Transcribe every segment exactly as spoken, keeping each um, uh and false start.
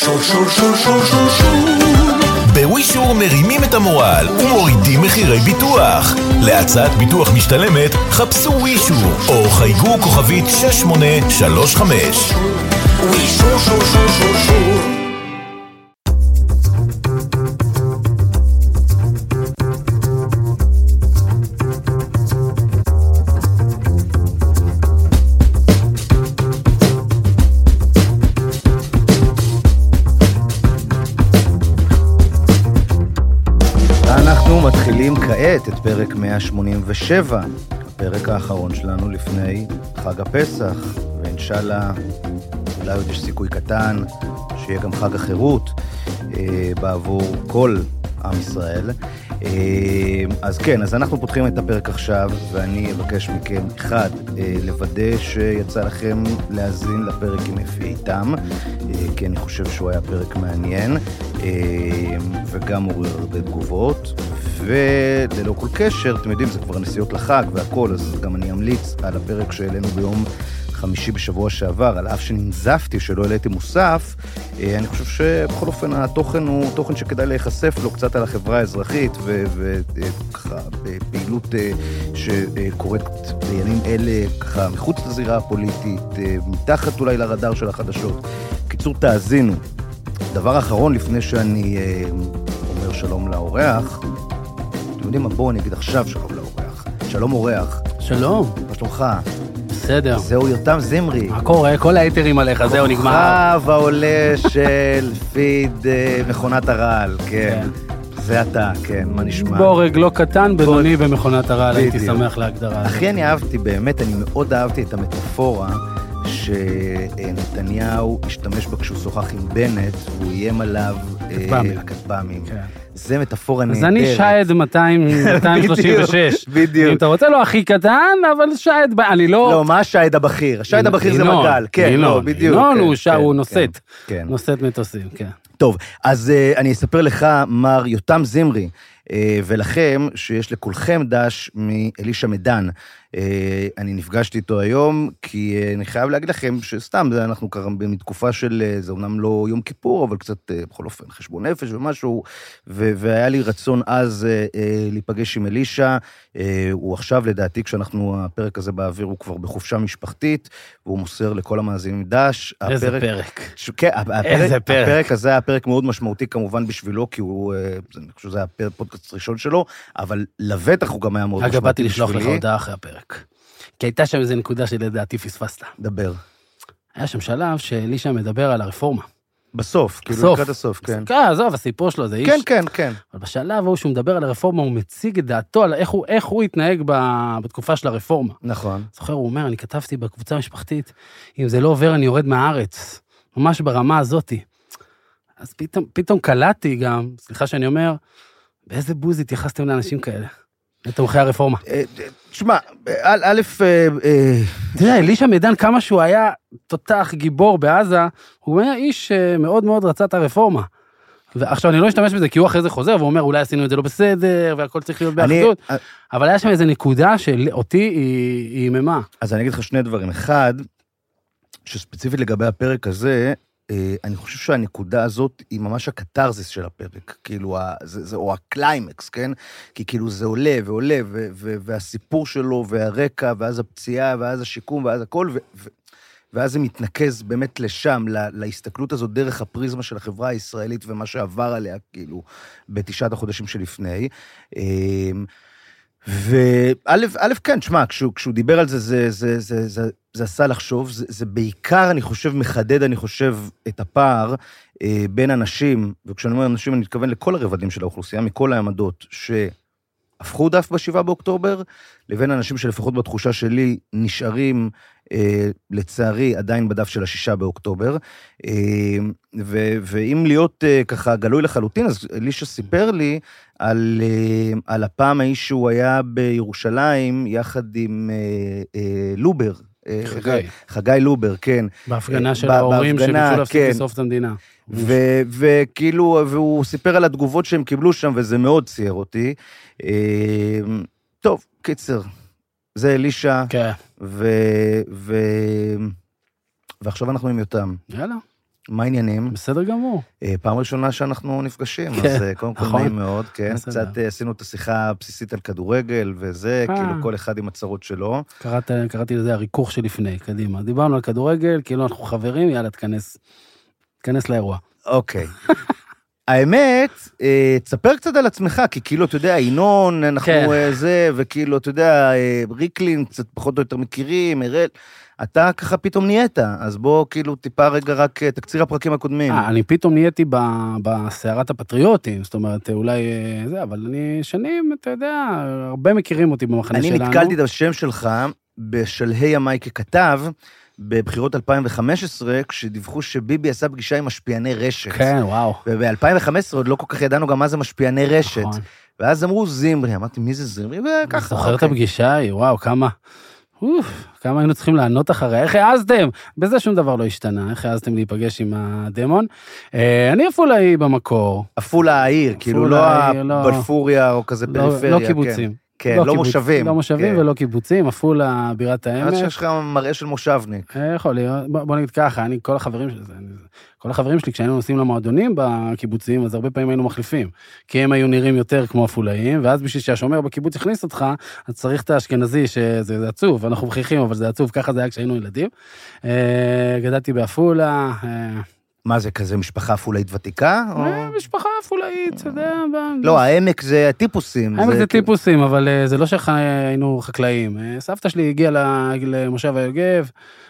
שור שור שור שור שור שור. בווישור מרימים את המורל ומורידים מחירי ביטוח. להצעת ביטוח משתלמת חפשו ווישור או חייגו כוכבית שש שמונה שלוש חמש. ווישור שור שור שור שור. מתחילים כעת את פרק מאה שמונים ושבע, הפרק האחרון שלנו לפני חג הפסח, ואינשאללה אולי עוד יש סיכוי קטן שיהיה גם חג החירות אה, בעבור כל עם ישראל. אה, אז כן, אז אנחנו פותחים את הפרק עכשיו, ואני אבקש מכם אחד, אה, לוודא שיצא לכם להאזין לפרק עם אפי איתם, אה, כי אני חושב שהוא היה פרק מעניין, אה, וגם עורר הרבה תגובות, וללא כל קשר, אתם יודעים, זה כבר נסיעות לחג והכל, אז גם אני אמליץ על הפרק שהעלינו ביום חמישי בשבוע שעבר, על אף שננזפתי שלא העליתי מוסף, אני חושב שבכל אופן התוכן הוא תוכן שכדאי להיחשף לו קצת על החברה האזרחית, וככה פעילות שקורית בימים אלה, ככה מחוץ לזירה הפוליטית, מתחת אולי לרדאר של החדשות. קיצור, תאזינו. דבר אחרון לפני שאני אומר שלום לאורח, אתם יודעים מה, בואו אני אגיד עכשיו שלום לאורח. שלום אורח. שלום. מה שלומך? בסדר. זהו יותם זמרי. מה קורה? כל היתרים עליך, זהו נגמר. כוכב העולה של פיד מכונת הרעל, כן. זה אתה, כן, מה נשמע? בורג לא קטן, בינוני במכונת הרעל, הייתי שמח להגדרה. אחי, אני אהבתי, באמת, אני מאוד אהבתי את המטאפורה שנתניהו השתמש בה כשהוא שוחח עם בנט, והוא איים עליו הכתב"מים. זה מטאפורה נהדרת. אז אני שייד מאתיים שלושים ושש. בדיוק. אם אתה רוצה לו הכי קטן, אבל שייד, אני לא... לא, מה השייד הבכיר? השייד הבכיר זה מגל. כן, לא, בדיוק. ינון הוא נוסט. נוסט מטוסים, כן. טוב, אז אני אספר לך, מר יותם זמרי, ולכם שיש לכולכם דש מאלישה מדן. אני נפגשתי איתו היום, כי אני חייב להגיד לכם שסתם, אנחנו ככה מתקופה של, זה אומנם לא יום כיפור, אבל קצת בכל אופן חשבון נפש ומשהו, והיה לי רצון אז להיפגש עם אלישה. הוא עכשיו, לדעתי, כשאנחנו, הפרק הזה באוויר, הוא כבר בחופשה משפחתית, והוא מוסר לכל המאזינים דש. איזה פרק. כן, הפרק הזה היה פרק מאוד משמעותי כמובן בשבילו, כי הוא, אני חושב שזה היה פודקאסט ראשון שלו, אבל לבטח הוא גם היה מאוד משמעותי בשבילי. באתי לשלוח לך הודעה אחרי הפרק. כי הייתה שם איזו נקודה שלדעתי פספסת. דבר. היה שם שלב שאלישה מדבר על הרפורמה. בסוף, כאילו לקראת הסוף, כן. כן, עזוב, הסיפור שלו זה איש. כן, כן, כן. אבל בשלב הוא שהוא מדבר על הרפורמה, הוא מציג את דעתו על איך הוא, איך הוא התנהג בתקופה של הרפורמה. נכון. זוכר, הוא אומר, אני כתבתי בקבוצה המשפחתית, אם זה לא עובר, אני יורד מהארץ. ממש ברמה הזאת. אז פתאום, פתאום קלטתי גם, סליחה שאני אומר, באיזה בוז התייחסתם לאנשים כאלה? לתומכי הרפורמה. תשמע, א', תראה, אלישה מדן, כמה שהוא היה תותח גיבור בעזה, הוא היה איש מאוד מאוד רצה את הרפורמה. ועכשיו אני לא אשתמש בזה, כי הוא אחרי זה חוזר, והוא אומר, אולי עשינו את זה לא בסדר, והכל צריך להיות באחדות, אבל היה שם איזו נקודה שאותי היא ממה. אז אני אגיד לך שני דברים. אחד, שספציפית לגבי הפרק הזה, אני חושב שהנקודה הזאת היא ממש הקטרזיס של הפרק, כאילו, זה, זה, או הקליימקס, כן? כי כאילו זה עולה ועולה, ו, ו, והסיפור שלו, והרקע, ואז הפציעה, ואז השיקום, ואז הכל, ו, ו, ואז זה מתנקז באמת לשם, לה, להסתכלות הזאת דרך הפריזמה של החברה הישראלית, ומה שעבר עליה, כאילו, בתשעת החודשים שלפני. וא', א', כן, תשמע, כשהוא, כשהוא דיבר על זה, זה, זה, זה, זה, זה עשה לחשוב, זה, זה בעיקר, אני חושב, מחדד, אני חושב, את הפער אה, בין אנשים, וכשאני אומר אנשים, אני מתכוון לכל הרבדים של האוכלוסייה, מכל העמדות, שהפכו דף בשבעה באוקטובר, לבין אנשים שלפחות בתחושה שלי, נשארים, אה, לצערי, עדיין בדף של השישה באוקטובר, אה, ו, ואם להיות אה, ככה גלוי לחלוטין, אז אלישה סיפר לי, על, אה, על הפעם האיש שהוא היה בירושלים, יחד עם אה, אה, לובר, חגי. חגי לובר, כן. בהפגנה של ההורים שביקשו להפסיק לסוף את המדינה. וכאילו, והוא סיפר על התגובות שהם קיבלו שם, וזה מאוד צייר אותי. טוב, קיצר, זה אלישה, ועכשיו אנחנו עם יותם. יאללה. מה העניינים? בסדר גמור. פעם ראשונה שאנחנו נפגשים, כן, אז קודם כל נכון. נעים מאוד, כן. בסדר. קצת עשינו את השיחה הבסיסית על כדורגל וזה, אה. כאילו כל אחד עם הצרות שלו. קראת, קראתי לזה הריכוך שלפני, קדימה. דיברנו על כדורגל, כאילו אנחנו חברים, יאללה, תכנס, תכנס לאירוע. אוקיי. האמת, אה, תספר קצת על עצמך, כי כאילו, אתה יודע, ינון, אנחנו כן. אה, זה, וכאילו, אתה יודע, אה, ריקלין, קצת פחות או יותר מכירים, הראל, אתה ככה פתאום נהיית, אז בוא כאילו טיפה רגע רק אה, תקציר הפרקים הקודמים. אה, אני פתאום נהייתי ב- בסערת הפטריוטים, זאת אומרת, אולי אה, זה, אבל אני שנים, אתה יודע, הרבה מכירים אותי במחנה אני שלנו. נתקלתי את השם שלך בשלהי ימי ככתב, בבחירות אלפיים וחמש עשרה, כשדיווחו שביבי עשה פגישה עם משפיעני רשת. כן, וואו. וב-אלפיים וחמש עשרה עוד לא כל כך ידענו גם מה זה משפיעני רשת. נכון. ואז אמרו זמרי, אמרתי, מי זה זמרי? וככה, זוכר את אוקיי. הפגישה ההיא, וואו, כמה, אוף, כמה היינו צריכים לענות אחריה, איך העזתם? בזה שום דבר לא השתנה, איך העזתם להיפגש עם הדמון? אה, אני אפולאי במקור. עפולה העיר, כאילו לא העיר, לא- הבלפוריה או כזה לא- פריפריה. לא קיבוצים. כן, לא קיבוץ- מושבים. לא מושבים כן. ולא קיבוצים, עפולה בירת אז העמק. שיש לך מראה של מושבניק. אה, יכול להיות, בוא בוא נגיד ככה, אני, כל החברים שלי, זה- אני- כל החברים שלי, כשהיינו נוסעים למועדונים בקיבוצים, אז הרבה פעמים היינו מחליפים, כי הם היו נראים יותר כמו אפולאים, ואז בשביל שהשומר בקיבוץ הכניס אותך, אז צריך את האשכנזי, שזה זה עצוב, אנחנו מכריחים, אבל זה עצוב, ככה זה היה כשהיינו ילדים. אה, גדלתי באפולה, אה, מה זה, כזה משפחה אפולאית ותיקה? או- אה, משפחה אפולאית, אתה יודע, ב- לא, העמק זה טיפוסים. העמק זה כאילו- טיפוסים, אבל אה, זה לא שהיינו חקלאים. אה, סבתא שלי הגיעה ל- למושב היוגב,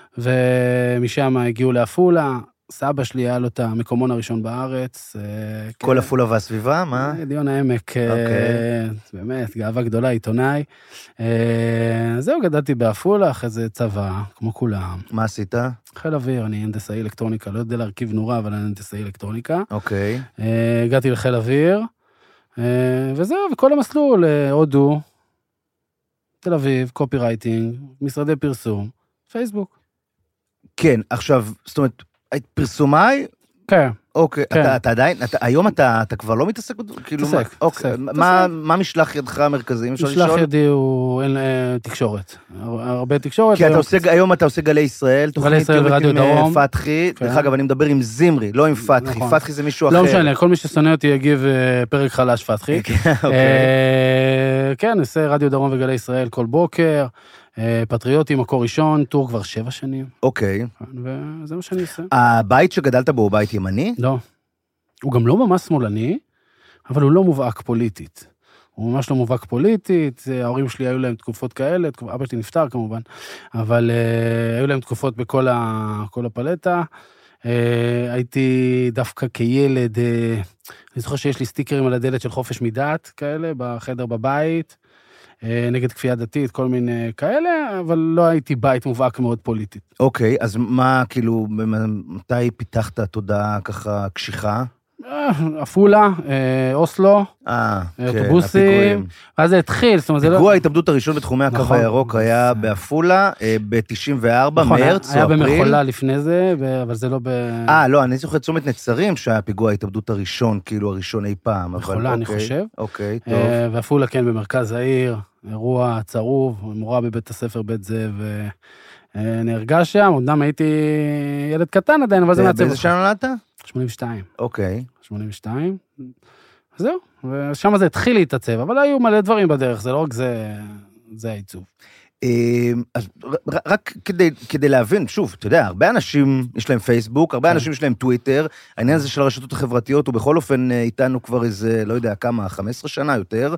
ומשם הגיעו לאפולה. סבא שלי היה לו את המקומון הראשון בארץ. אה, כל כן. אפולה והסביבה, מה? אה, דיון העמק, אה, אוקיי. באמת, גאווה גדולה, עיתונאי. אה, זהו, גדלתי באפולה, אחרי זה צבא, כמו כולם. מה עשית? חיל אוויר, אני הנדסאי אלקטרוניקה, לא יודע להרכיב נורה, אבל אני הנדסאי אלקטרוניקה. אוקיי. אה, הגעתי לחיל אוויר, אה, וזהו, וכל המסלול, אה, הודו, תל אביב, קופי רייטינג, משרדי פרסום, פייסבוק. כן, עכשיו, זאת אומרת, היית פרסומאי, כן, אוקיי, כן. אתה, אתה עדיין, אתה, היום אתה, אתה כבר לא מתעסק, בד- כאילו, מתעסק, מה, אוקיי, מתעסק, מה, מתעסק. מה משלח ידך המרכזי? אם אפשר משלח לשאול? ידי הוא אין, אה, תקשורת, הר- הרבה תקשורת. כי אתה היום- עושה, היום אתה עושה גלי ישראל, תוכנית ישראל יומית ורדיו עם דרום. אה, פתחי, כן. דרך אגב, אני מדבר עם זמרי, לא עם פתחי, נכון. פתחי זה מישהו אחר. לא משנה, כל מי ששונא אותי יגיב אה, פרק חלש פתחי. כן, אוקיי. אה, כן, עושה רדיו דרום וגלי ישראל כל בוקר, אה, פטריוטי, מקור ראשון, טור כבר שבע שנים, אוקיי. וזה מה שאני עושה. הבית שגדלת בו הוא בית ימני? לא. הוא גם לא ממש שמאלני, אבל הוא לא מובהק פוליטית. הוא ממש לא מובהק פוליטית, ההורים שלי היו להם תקופות כאלה, תקופ... אבא שלי נפטר כמובן, אבל uh, היו להם תקופות בכל ה... כל הפלטה. Uh, הייתי דווקא כילד, uh, אני זוכר שיש לי סטיקרים על הדלת של חופש מדת כאלה, בחדר בבית, uh, נגד כפייה דתית, כל מיני כאלה, אבל לא הייתי בית מובהק מאוד פוליטית. אוקיי, אז מה, כאילו, מתי פיתחת תודעה ככה קשיחה? עפולה, אוסלו, אה, כן, אוטובוסים, הפיגועים. ואז זה התחיל, זאת אומרת, זה לא... פיגוע ההתאבדות הראשון בתחומי הקו נכון. הירוק היה בעפולה, ב-תשעים וארבע, נכון, מרץ או היה אפריל. במחולה לפני זה, ב- אבל זה לא ב... אה, לא, אני זוכר צומת נצרים שהיה פיגוע ההתאבדות הראשון, כאילו הראשון אי פעם. אבל מחולה, אני אוקיי, חושב. אוקיי, טוב. אה, ועפולה כן במרכז העיר, אירוע צרוב, מורה בבית הספר בית זאב אה, נהרגה שם, אמנם הייתי ילד קטן עדיין, אבל זה מעצב. באיזה שנה נולדת? שמונים ושתיים. אוקיי. שמונים ושתיים. זהו, ושם זה התחיל להתעצב, אבל היו מלא דברים בדרך, זה לא רק זה, זה העיצוב. אז ר- רק כדי, כדי להבין, שוב, אתה יודע, הרבה אנשים יש להם פייסבוק, הרבה אנשים יש להם טוויטר, העניין הזה של הרשתות החברתיות הוא בכל אופן איתנו כבר איזה, לא יודע כמה, חמש עשרה שנה יותר,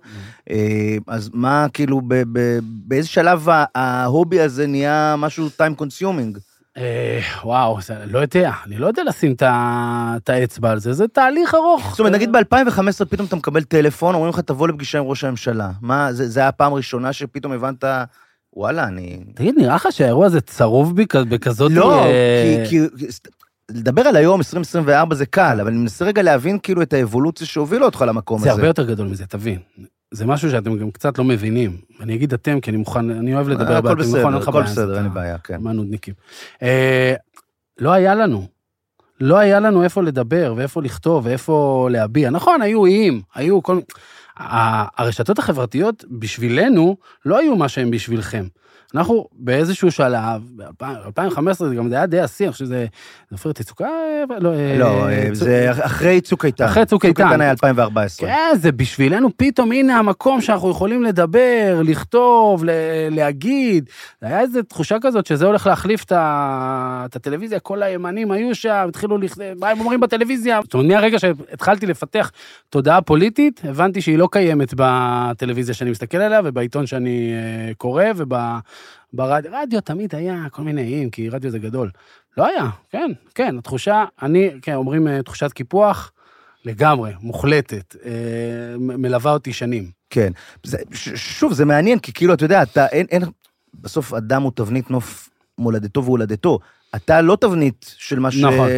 אז מה כאילו, ב- ב- באיזה שלב ה- ההובי הזה נהיה משהו time consuming? אה, וואו, זה, לא יודע, אני לא יודע לשים את ה- את האצבע על זה, זה תהליך ארוך. זאת אומרת, נגיד ב-אלפיים וחמש עשרה פתאום אתה מקבל טלפון, אומרים לך תבוא לפגישה עם ראש הממשלה, מה, זה, זה היה הפעם הראשונה שפתאום הבנת, וואלה, אני... תגיד, נראה לך שהאירוע הזה צרוב בי כ- בכזאת... לא, אה, כי, כי לדבר על היום, עשרים עשרים וארבע זה קל, אבל אני מנסה רגע להבין כאילו את האבולוציה שהובילה אותך למקום זה הזה. הרבה יותר גדול מזה, תבין. זה משהו שאתם גם קצת לא מבינים. אני אגיד אתם, כי אני מוכן, אני אוהב לדבר הכל באתם, בסדר, נכון, אין לך הכל בעיה, בסדר, אז אין לי אתה- בעיה, כן. מה נודניקים. אה, לא היה לנו. לא היה לנו איפה לדבר, ואיפה לכתוב, ואיפה להביע. נכון, היו איים, היו כל... ה- הרשתות החברתיות בשבילנו לא היו מה שהם בשבילכם. אנחנו באיזשהו שלב, ב-אלפיים וחמש עשרה, זה גם זה היה די השיא, אני חושב שזה עופרת יצוקה, לא, זה אחרי צוק איתן. אחרי צוק איתן. צוק איתן היה אלפיים וארבע עשרה. כן, זה בשבילנו פתאום, הנה המקום שאנחנו יכולים לדבר, לכתוב, להגיד. זה היה איזו תחושה כזאת שזה הולך להחליף את הטלוויזיה, כל הימנים היו שם, התחילו, מה הם אומרים בטלוויזיה? זאת אומרת, מהרגע שהתחלתי לפתח תודעה פוליטית, הבנתי שהיא לא קיימת בטלוויזיה שאני מסתכל עליה, ובעיתון שאני קורא, וברדיו תמיד היה כל מיני איים, כי רדיו זה גדול. לא היה, כן, כן, התחושה, אני, כן, אומרים תחושת קיפוח, לגמרי, מוחלטת, מלווה אותי שנים. כן, זה, שוב, זה מעניין, כי כאילו, אתה יודע, אתה, אין, אין, בסוף אדם הוא תבנית נוף מולדתו והולדתו, אתה לא תבנית של מה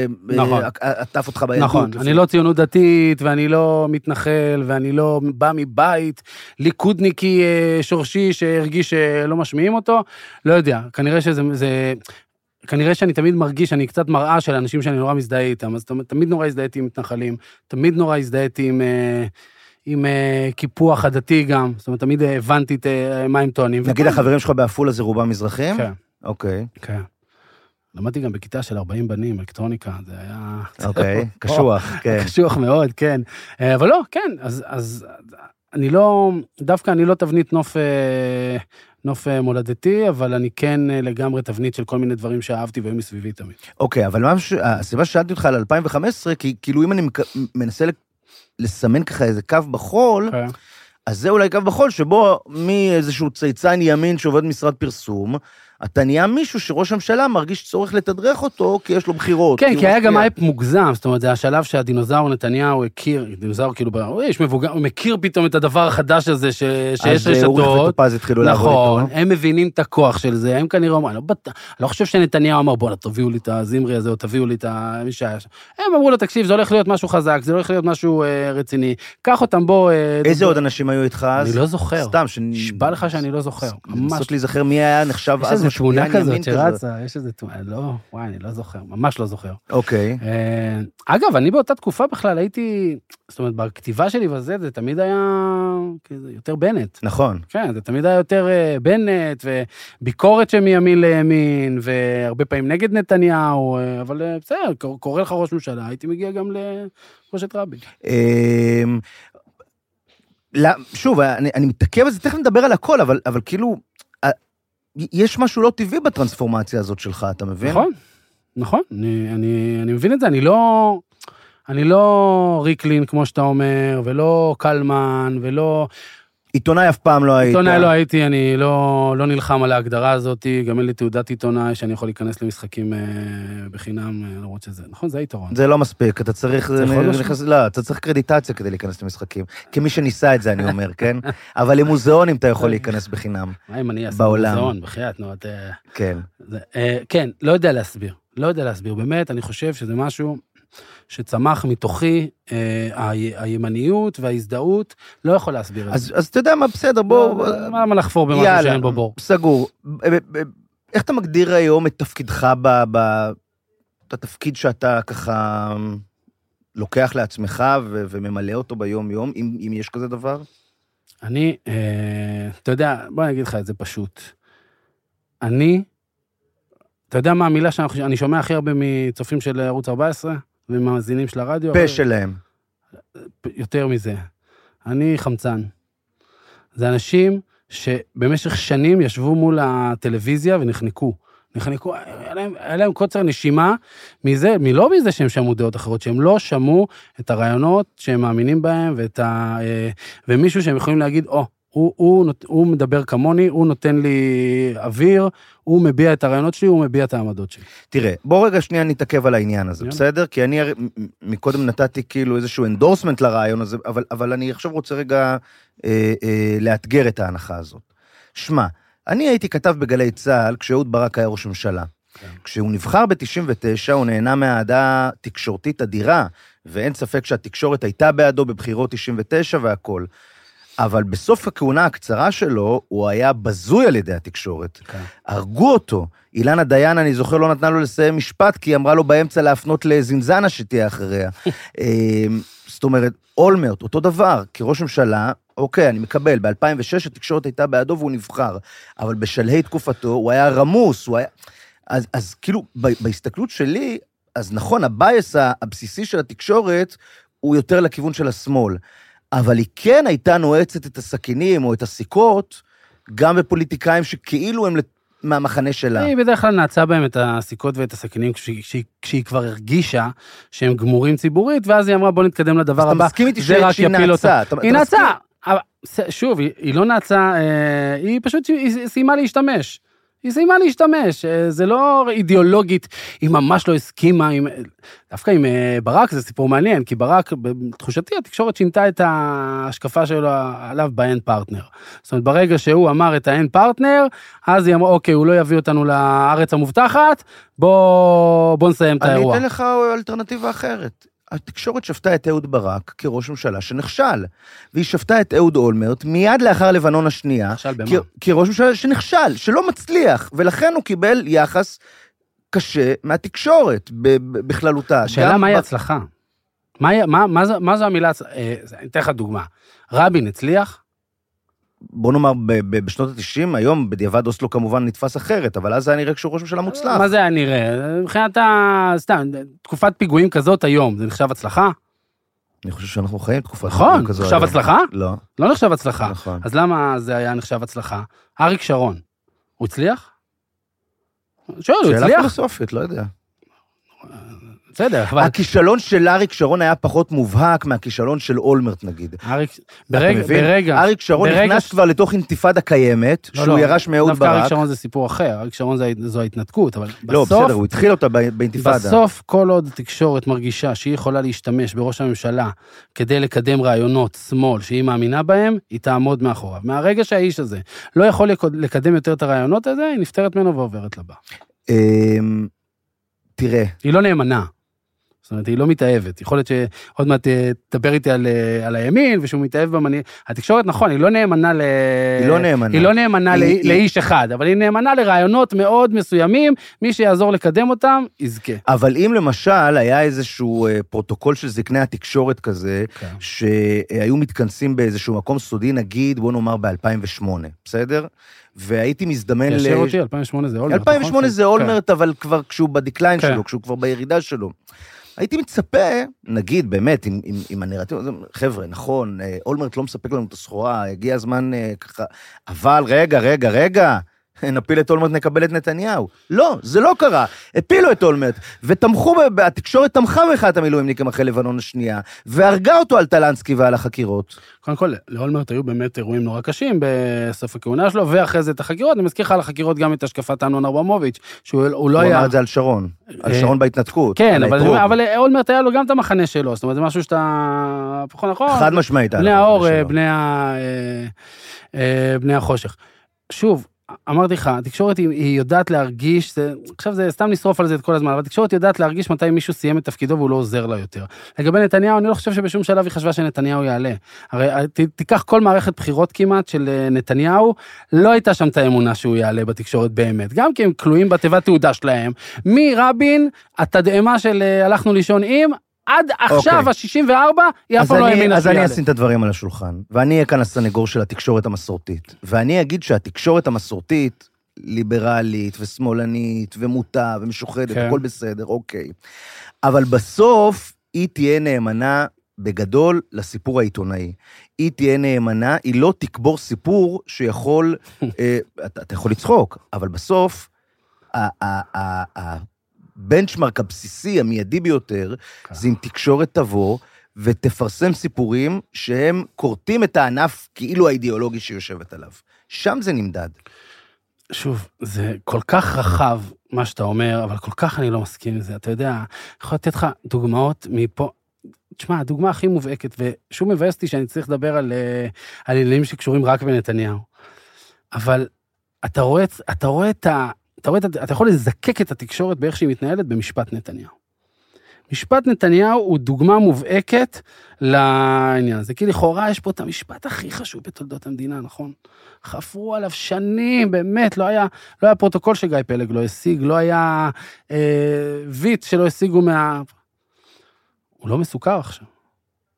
שעטף אותך בילדות. נכון, אני לא ציונות דתית, ואני לא מתנחל, ואני לא בא מבית, ליכודניקי שורשי שהרגיש שלא משמיעים אותו, לא יודע, כנראה שזה, זה, כנראה שאני תמיד מרגיש, אני קצת מראה של אנשים שאני נורא מזדהה איתם, אז תמיד נורא הזדהיתי עם מתנחלים, תמיד נורא הזדהיתי עם... עם קיפוח הדתי גם, זאת אומרת, תמיד הבנתי את מה הם טוענים. נגיד החברים שלך באפולה זה רובם מזרחים? כן. אוקיי. כן. למדתי גם בכיתה של ארבעים בנים, אלקטרוניקה, זה היה... אוקיי, קשוח, כן. קשוח מאוד, כן. אבל לא, כן, אז אני לא, דווקא אני לא תבנית נוף... נוף מולדתי, אבל אני כן לגמרי תבנית של כל מיני דברים שאהבתי והם מסביבי תמיד. אוקיי, אבל הסיבה ששאלתי אותך על אלפיים וחמש עשרה, כי כאילו אם אני מנסה לסמן ככה איזה קו בחול, אז זה אולי קו בחול שבו מאיזשהו צייצן ימין שעובד משרד פרסום, אתה נהיה מישהו שראש הממשלה מרגיש צורך לתדרך אותו, כי יש לו בחירות. כן, כי היה גם הייפ מוגזם, זאת אומרת, זה השלב שהדינוזאור נתניהו הכיר, דינוזאור כאילו, הוא מכיר פתאום את הדבר החדש הזה, שיש רשתות, נכון, הם מבינים את הכוח של זה, הם כנראה אומרים, אני לא חושב שנתניהו אמר, בוא, תביאו לי את הזמרי הזה, או תביאו לי את מי שהיה שם. הם אמרו לו, תקשיב, זה הולך להיות משהו חזק, זה הולך להיות משהו רציני, קח אותם בו... איזה עוד אנשים היו איתך אז? אני לא זוכר. סתם, נשבע לך שאני לא זוכר. לנסות להיזכר מי היה נחשב אז איזו תמונה כזאת שרצה, יש איזה תמונה, לא, וואי, אני לא זוכר, ממש לא זוכר. אוקיי. אגב, אני באותה תקופה בכלל הייתי, זאת אומרת, בכתיבה שלי וזה, זה תמיד היה יותר בנט. נכון. כן, זה תמיד היה יותר בנט, וביקורת שמימין לימין, והרבה פעמים נגד נתניהו, אבל בסדר, קורא לך ראש ממשלה, הייתי מגיע גם לראשת רבין. שוב, אני מתעכב על זה, תכף נדבר על הכל, אבל כאילו, יש משהו לא טבעי בטרנספורמציה הזאת שלך, אתה מבין? נכון, נכון, אני, אני, אני מבין את זה, אני לא, אני לא ריקלין, כמו שאתה אומר, ולא קלמן, ולא... עיתונאי אף פעם לא היית. עיתונאי לא הייתי, אני לא, לא נלחם על ההגדרה הזאת, גם אין לי תעודת עיתונאי שאני יכול להיכנס למשחקים בחינם, למרות שזה, נכון, זה היתרון. זה לא מספיק, אתה צריך, נכנס, לא, אתה צריך קרדיטציה כדי להיכנס למשחקים, כמי שניסה את זה אני אומר, כן? אבל למוזיאונים אתה יכול להיכנס בחינם, מה אם אני אעשה מוזיאון, בחייאת, נו, את... כן. כן, לא יודע להסביר, לא יודע להסביר, באמת, אני חושב שזה משהו... שצמח מתוכי, אה, הימניות וההזדהות, לא יכול להסביר אז, את זה. אז אתה יודע מה, בסדר, בוא... מה, מה לחפור במשהו יאללה, שאין בו בור? סגור. איך אתה מגדיר היום את תפקידך, ב, ב, את התפקיד שאתה ככה לוקח לעצמך ו, וממלא אותו ביום יום, אם, אם יש כזה דבר? אני, אה, אתה יודע, בוא אני אגיד לך את זה פשוט. אני, אתה יודע מה המילה שאני שומע הכי הרבה מצופים של ערוץ ארבע עשרה? ומאזינים של הרדיו. פה שלהם. יותר מזה. אני חמצן. זה אנשים שבמשך שנים ישבו מול הטלוויזיה ונחנקו. נחנקו, היה להם, היה להם קוצר נשימה מזה, מלא מזה שהם שמעו דעות אחרות, שהם לא שמעו את הרעיונות שהם מאמינים בהם, ואת ה, ומישהו שהם יכולים להגיד, או, הוא, הוא, הוא מדבר כמוני, הוא נותן לי אוויר, הוא מביע את הרעיונות שלי, הוא מביע את העמדות שלי. תראה, בוא רגע שנייה נתעכב על העניין הזה, בסדר? כי אני מקודם נתתי כאילו איזשהו אנדורסמנט לרעיון הזה, אבל, אבל אני עכשיו רוצה רגע אה, אה, לאתגר את ההנחה הזאת. שמה, אני הייתי כתב בגלי צהל כשאהוד ברק היה ראש ממשלה. כן. כשהוא נבחר ב-תשעים ותשע, הוא נהנה מהעדה תקשורתית אדירה, ואין ספק שהתקשורת הייתה בעדו בבחירות תשעים ותשע והכל. אבל בסוף הכהונה הקצרה שלו, הוא היה בזוי על ידי התקשורת. Okay. הרגו אותו. אילנה דיין, אני זוכר, לא נתנה לו לסיים משפט, כי היא אמרה לו באמצע להפנות לזינזנה שתהיה אחריה. זאת אומרת, אולמרט, אותו דבר, כראש ממשלה, אוקיי, אני מקבל, ב-אלפיים ושש התקשורת הייתה בעדו והוא נבחר, אבל בשלהי תקופתו הוא היה רמוס, הוא היה... אז, אז כאילו, בהסתכלות שלי, אז נכון, הבייס הבסיסי של התקשורת הוא יותר לכיוון של השמאל, אבל היא כן הייתה נועצת את הסכינים או את הסיכות, גם בפוליטיקאים שכאילו הם מהמחנה שלה. היא בדרך כלל נעצה בהם את הסיכות ואת הסכינים, כשהיא, כשהיא, כשהיא כבר הרגישה שהם גמורים ציבורית, ואז היא אמרה בוא נתקדם לדבר הבא. אז אתה מסכים איתי שהיא נעצה. היא נעצה, אבל, שוב, היא, היא לא נעצה, היא פשוט היא סיימה להשתמש. היא סיימה להשתמש, זה לא אידיאולוגית, היא ממש לא הסכימה, עם, דווקא עם ברק זה סיפור מעניין, כי ברק, בתחושתי, התקשורת שינתה את ההשקפה שלו עליו באין פרטנר. זאת אומרת, ברגע שהוא אמר את האין פרטנר, אז היא אמרה, אוקיי, הוא לא יביא אותנו לארץ המובטחת, בוא, בוא נסיים את האירוע. אני אתן לך אלטרנטיבה אחרת. התקשורת שפטה את אהוד ברק כראש ממשלה שנכשל, והיא שפטה את אהוד אולמרט מיד לאחר לבנון השנייה, כ- כראש ממשלה שנכשל, שלא מצליח, ולכן הוא קיבל יחס קשה מהתקשורת בכללותה. השאלה מהי הצלחה? מה, מה, מה, זה, מה זו המילה, אני אתן לך דוגמה, רבין הצליח? בוא נאמר, בשנות ה-תשעים, היום בדיעבד אוסלו כמובן נתפס אחרת, אבל אז זה היה נראה כשהוא ראש ממשלה מוצלח. מה זה היה נראה? מבחינת ה... סתם, תקופת פיגועים כזאת היום, זה נחשב הצלחה? אני חושב שאנחנו חיים תקופת פיגועים כזאת. נכון, נחשב הצלחה? לא. לא נחשב הצלחה. נכון. אז למה זה היה נחשב הצלחה? אריק שרון, הוא הצליח? שואל, הוא הצליח? שאלה פילוסופית, לא יודע. בסדר, אבל... הכישלון של אריק שרון היה פחות מובהק מהכישלון של אולמרט, נגיד. אריק... ברגע, ברגע... אריק שרון ברגע... נכנס כבר לתוך אינתיפאדה קיימת, לא, שהוא לא, ירש מאהוד ברק. דווקא אריק שרון זה סיפור אחר, אריק שרון זה, זו ההתנתקות, אבל לא, בסוף... בסדר, הוא התחיל אותה באינתיפאדה. בסוף, כל עוד התקשורת מרגישה שהיא יכולה להשתמש בראש הממשלה, כדי לקדם רעיונות שמאל שהיא מאמינה בהם, היא תעמוד מאחוריו. מהרגע שהאיש הזה לא יכול לקדם יותר את הרעיונות הזה, היא נפטרת ממנו ועוברת לבא. תראה. היא לא נאמנה. זאת אומרת, היא לא מתאהבת. יכול להיות שעוד מעט תדבר איתי על, על הימין, ושהוא מתאהב במנהיג. התקשורת, נכון, היא לא נאמנה ל... היא לא נאמנה. היא לא נאמנה היא, לא... לאיש אחד, אבל היא נאמנה לרעיונות מאוד מסוימים, מי שיעזור לקדם אותם, יזכה. אבל אם למשל היה איזשהו פרוטוקול של זקני התקשורת כזה, כן. שהיו מתכנסים באיזשהו מקום סודי, נגיד, בוא נאמר ב-אלפיים ושמונה, בסדר? והייתי מזדמן ל... ישר אותי, אלפיים ושמונה זה אולמרט. אלפיים ושמונה זה אולמרט, אבל כבר כשהוא בדקליין שלו, כשהוא כבר בירידה שלו. הייתי מצפה, נגיד, באמת, עם, עם, עם הנרטיב, חבר'ה, נכון, אולמרט לא מספק לנו את הסחורה, הגיע הזמן ככה, אבל רגע, רגע, רגע, נפיל את אולמרט, נקבל את נתניהו. לא, זה לא קרה. הפילו את אולמרט, ותמכו, התקשורת תמכה באחד המילואימניקים אחרי לבנון השנייה, והרגה אותו על טלנסקי ועל החקירות. קודם כל, לאולמרט היו באמת אירועים נורא קשים בסוף הכהונה שלו, ואחרי זה את החקירות, אני מזכיר לך על החקירות גם את השקפת אמנון אברמוביץ', שהוא לא היה... הוא אמר את זה על שרון, על שרון בהתנתקות. כן, אבל אולמרט היה לו גם את המחנה שלו, זאת אומרת, זה משהו שאתה... פחות נכון. חד משמעית. בני האור, בני החושך. שוב, אמרתי לך, התקשורת היא, היא יודעת להרגיש, זה, עכשיו זה סתם לשרוף על זה את כל הזמן, אבל התקשורת יודעת להרגיש מתי מישהו סיים את תפקידו והוא לא עוזר לה יותר. לגבי נתניהו, אני לא חושב שבשום שלב היא חשבה שנתניהו יעלה. הרי ת, תיקח כל מערכת בחירות כמעט של נתניהו, לא הייתה שם את האמונה שהוא יעלה בתקשורת באמת, גם כי הם כלואים בתיבת תעודה שלהם, מרבין, התדהמה של הלכנו לישון עם, עד עכשיו, ה-שישים וארבע, היא אף פעם לא האמינה אז אני אשים את הדברים על השולחן, ואני אהיה כאן הסנגור של התקשורת המסורתית, ואני אגיד שהתקשורת המסורתית, ליברלית ושמאלנית ומוטה ומשוחדת, הכל בסדר, אוקיי. אבל בסוף היא תהיה נאמנה בגדול לסיפור העיתונאי. היא תהיה נאמנה, היא לא תקבור סיפור שיכול, אתה יכול לצחוק, אבל בסוף, ה... בנצ'מרק הבסיסי, המיידי ביותר, זה אם תקשורת תבוא ותפרסם סיפורים שהם קורטים את הענף כאילו האידיאולוגי שיושבת עליו. שם זה נמדד. שוב, זה כל כך רחב מה שאתה אומר, אבל כל כך אני לא מסכים עם זה. אתה יודע, יכול לתת לך דוגמאות מפה, תשמע, הדוגמה הכי מובהקת, ושוב מבאסתי שאני צריך לדבר על, על עניינים שקשורים רק בנתניהו. אבל אתה רואה, אתה רואה את ה... אתה רואה, אתה יכול לזקק את התקשורת באיך שהיא מתנהלת במשפט נתניהו. משפט נתניהו הוא דוגמה מובהקת לעניין הזה, כי לכאורה יש פה את המשפט הכי חשוב בתולדות המדינה, נכון? חפרו עליו שנים, באמת, לא היה, לא היה פרוטוקול שגיא פלג לא השיג, לא היה אה, ויט שלא השיגו מה... הוא לא מסוכר עכשיו.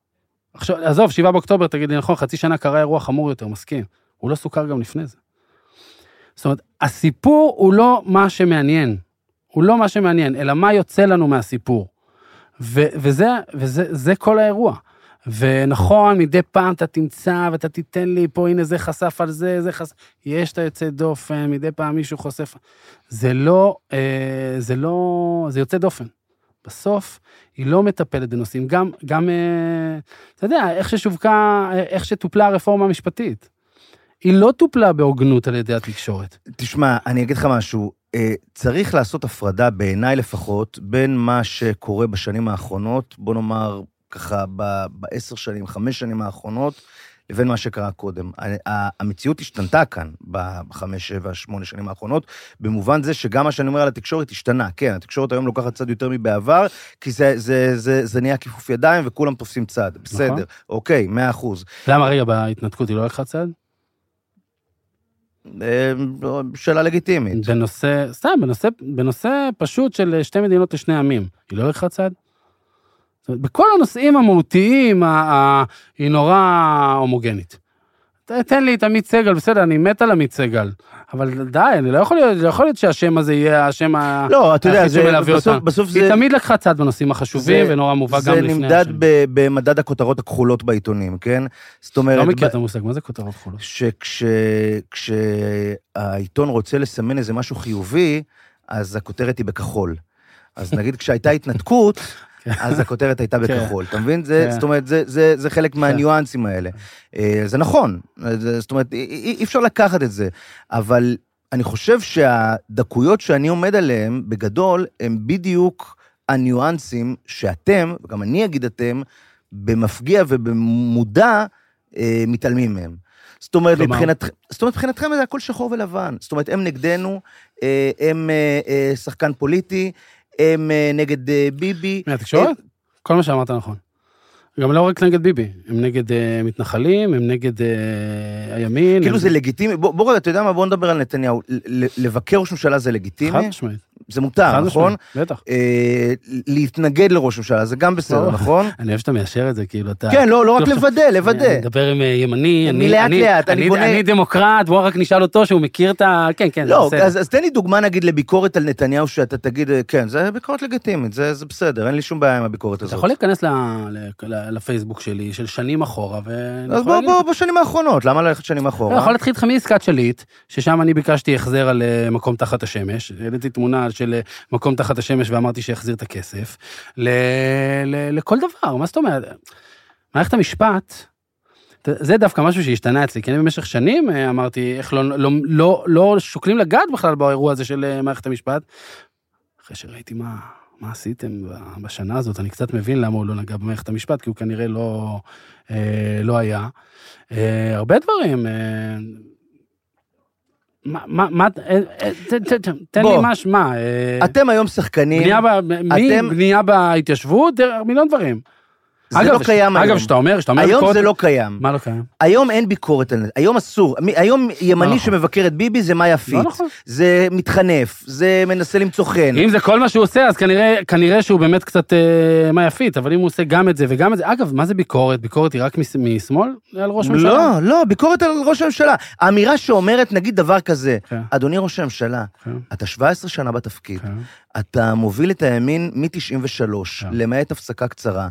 עכשיו, עזוב, שבעה באוקטובר, תגיד לי, נכון, חצי שנה קרה אירוע חמור יותר, מסכים. הוא לא סוכר גם לפני זה. זאת אומרת, הסיפור הוא לא מה שמעניין. הוא לא מה שמעניין, אלא מה יוצא לנו מהסיפור. ו- וזה, וזה, זה כל האירוע. ונכון, מדי פעם אתה תמצא, ואתה תיתן לי פה, הנה זה חשף על זה, זה חשף, יש את היוצא דופן, מדי פעם מישהו חושף. זה לא, אה, זה לא, זה יוצא דופן. בסוף, היא לא מטפלת בנושאים, גם, גם, אה, אתה יודע, איך ששווקה, איך שטופלה הרפורמה המשפטית. היא לא טופלה בהוגנות על ידי התקשורת. תשמע, אני אגיד לך משהו, צריך לעשות הפרדה, בעיניי לפחות, בין מה שקורה בשנים האחרונות, בוא נאמר ככה בעשר שנים, חמש שנים האחרונות, לבין מה שקרה קודם. המציאות השתנתה כאן בחמש, שבע, שמונה שנים האחרונות, במובן זה שגם מה שאני אומר על התקשורת השתנה. כן, התקשורת היום לוקחת צד יותר מבעבר, כי זה, זה, זה, זה נהיה כיפוף ידיים וכולם תופסים צד. בסדר, נכון. אוקיי, מאה אחוז. למה רגע בהתנתקות היא לא לקחה צד? שאלה לגיטימית. בנושא, סתם, בנושא, בנושא פשוט של שתי מדינות לשני עמים, היא לא לקחה צד? בכל הנושאים המהותיים, היא נורא הומוגנית. תן לי את עמית סגל, בסדר, אני מת על עמית סגל, אבל די, אני לא יכול להיות, לא יכול להיות שהשם הזה יהיה השם היחיד לא, אתה יודע, בסוף זה... היא תמיד לקחה צד בנושאים החשובים, ונורא מובא גם לפני השם. זה נמדד במדד הכותרות הכחולות בעיתונים, כן? זאת אומרת... לא מכיר את המושג, מה זה כותרות כחולות? שכשהעיתון רוצה לסמן איזה משהו חיובי, אז הכותרת היא בכחול. אז נגיד, כשהייתה התנתקות, אז הכותרת הייתה בכחול, אתה מבין? זאת אומרת, זה חלק מהניואנסים האלה. זה נכון, זאת אומרת, אי אפשר לקחת את זה, אבל אני חושב שהדקויות שאני עומד עליהן, בגדול, הם בדיוק הניואנסים שאתם, וגם אני אגיד אתם, במפגיע ובמודע, מתעלמים מהם. זאת אומרת, מבחינתכם זה הכל שחור ולבן. זאת אומרת, הם נגדנו, הם שחקן פוליטי, הם נגד ביבי. מהתקשורת? כל מה שאמרת נכון. גם לא רק נגד ביבי, הם נגד מתנחלים, הם נגד הימין. כאילו זה לגיטימי, בוא רגע, אתה יודע מה, בוא נדבר על נתניהו, לבקר ראש ממשלה זה לגיטימי. חד משמעית. זה מותר, נכון? בטח. להתנגד לראש ממשלה, זה גם בסדר, נכון? אני אוהב שאתה מיישר את זה, כאילו אתה... כן, לא רק לוודא, לוודא. אני מדבר עם ימני, מלאט לאט, אני בונה... אני דמוקרט, בוא רק נשאל אותו שהוא מכיר את ה... כן, כן, זה בסדר. לא, אז תן לי דוגמה נגיד לביקורת על נתניהו, שאתה תגיד, כן, זה ביקורת לגיטימית, זה בסדר, אין לי שום בעיה עם הביקורת הזאת. אתה יכול להיכנס לפייסבוק שלי, של שנים אחורה, אז בוא, בשנים האחרונות, למה ללכת שנים אחורה? אני יכול להתחיל איתך מעסקת שליט, ששם אני ביקשתי החזר על מקום תחת השמש, העליתי תמונה של מקום תחת השמש ואמרתי שיחזיר את הכסף, לכל דבר, מה זאת אומרת? מערכת המשפט, זה דווקא משהו שהשתנה אצלי, כי אני במשך שנים אמרתי, איך לא שוקלים לגעת בכלל באירוע הזה של מערכת המשפט, אחרי שראיתי מה... מה עשיתם בשנה הזאת? אני קצת מבין למה הוא לא נגע במערכת המשפט, כי הוא כנראה לא, לא היה. הרבה דברים. מה, מה, תן לי משהו, מה? אתם היום שחקנים. בנייה בהתיישבות, מיליון דברים. זה לא קיים היום. אגב, שאתה אומר, שאתה אומר... היום זה לא קיים. מה לא קיים? היום אין ביקורת על זה. היום אסור. היום ימני שמבקר את ביבי זה מה יפית. זה מתחנף. זה מנסה למצוא חן. אם זה כל מה שהוא עושה, אז כנראה שהוא באמת קצת מה יפית. אבל אם הוא עושה גם את זה וגם את זה... אגב, מה זה ביקורת? ביקורת היא רק משמאל על ראש הממשלה? לא, לא, ביקורת על ראש הממשלה. האמירה שאומרת, נגיד דבר כזה, אדוני ראש הממשלה, אתה שבע עשרה שנה בתפקיד, אתה מוביל את הימין מ-תשעים ושלוש, למעט הפסקה קצרה.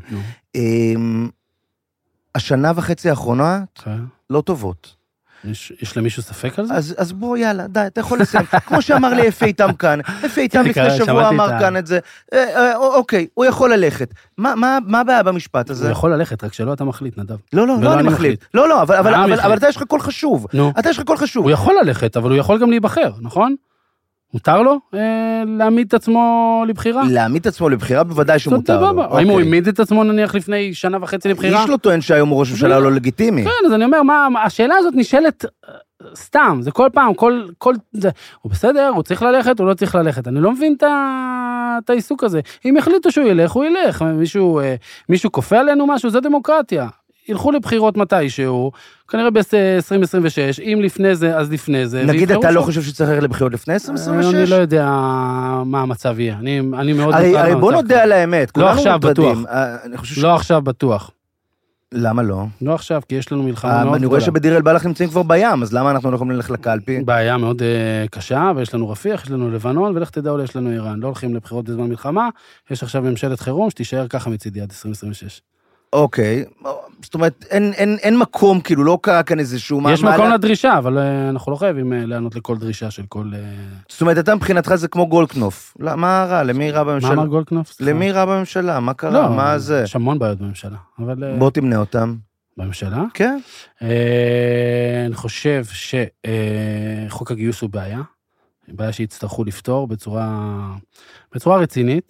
השנה וחצי האחרונה לא טובות. יש למישהו ספק על זה? אז בוא, יאללה, די, אתה יכול לסיים. כמו שאמר לי אפי איתם כאן, אפי איתם לפני שבוע אמר כאן את זה. אוקיי, הוא יכול ללכת. מה הבעיה במשפט הזה? הוא יכול ללכת, רק שלא אתה מחליט, נדב. לא, לא, לא אני מחליט. לא, לא, אבל אתה יש לך קול חשוב. אתה יש לך קול חשוב. הוא יכול ללכת, אבל הוא יכול גם להיבחר, נכון? מותר לו להעמיד את עצמו לבחירה? להעמיד את עצמו לבחירה בוודאי שמותר לו. האם הוא העמיד את עצמו נניח לפני שנה וחצי לבחירה? איש לא טוען שהיום הוא ראש ממשלה לא לגיטימי. כן, אז אני אומר, השאלה הזאת נשאלת סתם, זה כל פעם, כל זה, הוא בסדר, הוא צריך ללכת, הוא לא צריך ללכת. אני לא מבין את העיסוק הזה. אם החליטו שהוא ילך, הוא ילך. מישהו כופה עלינו משהו, זה דמוקרטיה. ילכו לבחירות מתישהו, כנראה ב-עשרים עשרים ושש, אם לפני זה, אז לפני זה. נגיד, אתה לא חושב שצריך ללכת לבחירות לפני עשרים עשרים ושש? אני לא יודע מה המצב יהיה. אני מאוד... הרי בוא נודה על האמת. לא עכשיו בטוח. לא עכשיו בטוח. למה לא? לא עכשיו, כי יש לנו מלחמה מאוד גדולה. אני רואה שבדיר אל-בלח נמצאים כבר בים, אז למה אנחנו לא יכולים ללכת לקלפי? בעיה מאוד קשה, ויש לנו רפיח, יש לנו לבנון, ולך תדע אולי יש לנו איראן. לא הולכים לבחירות בזמן מלחמה, יש עכשיו ממשלת חירום שתישאר ככה מצידי עד עשרים עשרים ושש. אוקיי, זאת אומרת, אין, אין, אין מקום, כאילו לא קרה כאן איזשהו... יש מקום מעלה... לדרישה, אבל אנחנו לא חייבים לענות לכל דרישה של כל... זאת אומרת, אתה מבחינתך זה כמו גולדקנופ. לא, מה רע? למי רע בממשלה? מה אמר גולדקנופ? למי רע בממשלה? מה קרה? לא, מה זה? יש המון בעיות בממשלה, אבל... בוא תמנה אותם. בממשלה? כן. אני חושב שחוק הגיוס הוא בעיה, בעיה שיצטרכו לפתור בצורה, בצורה רצינית.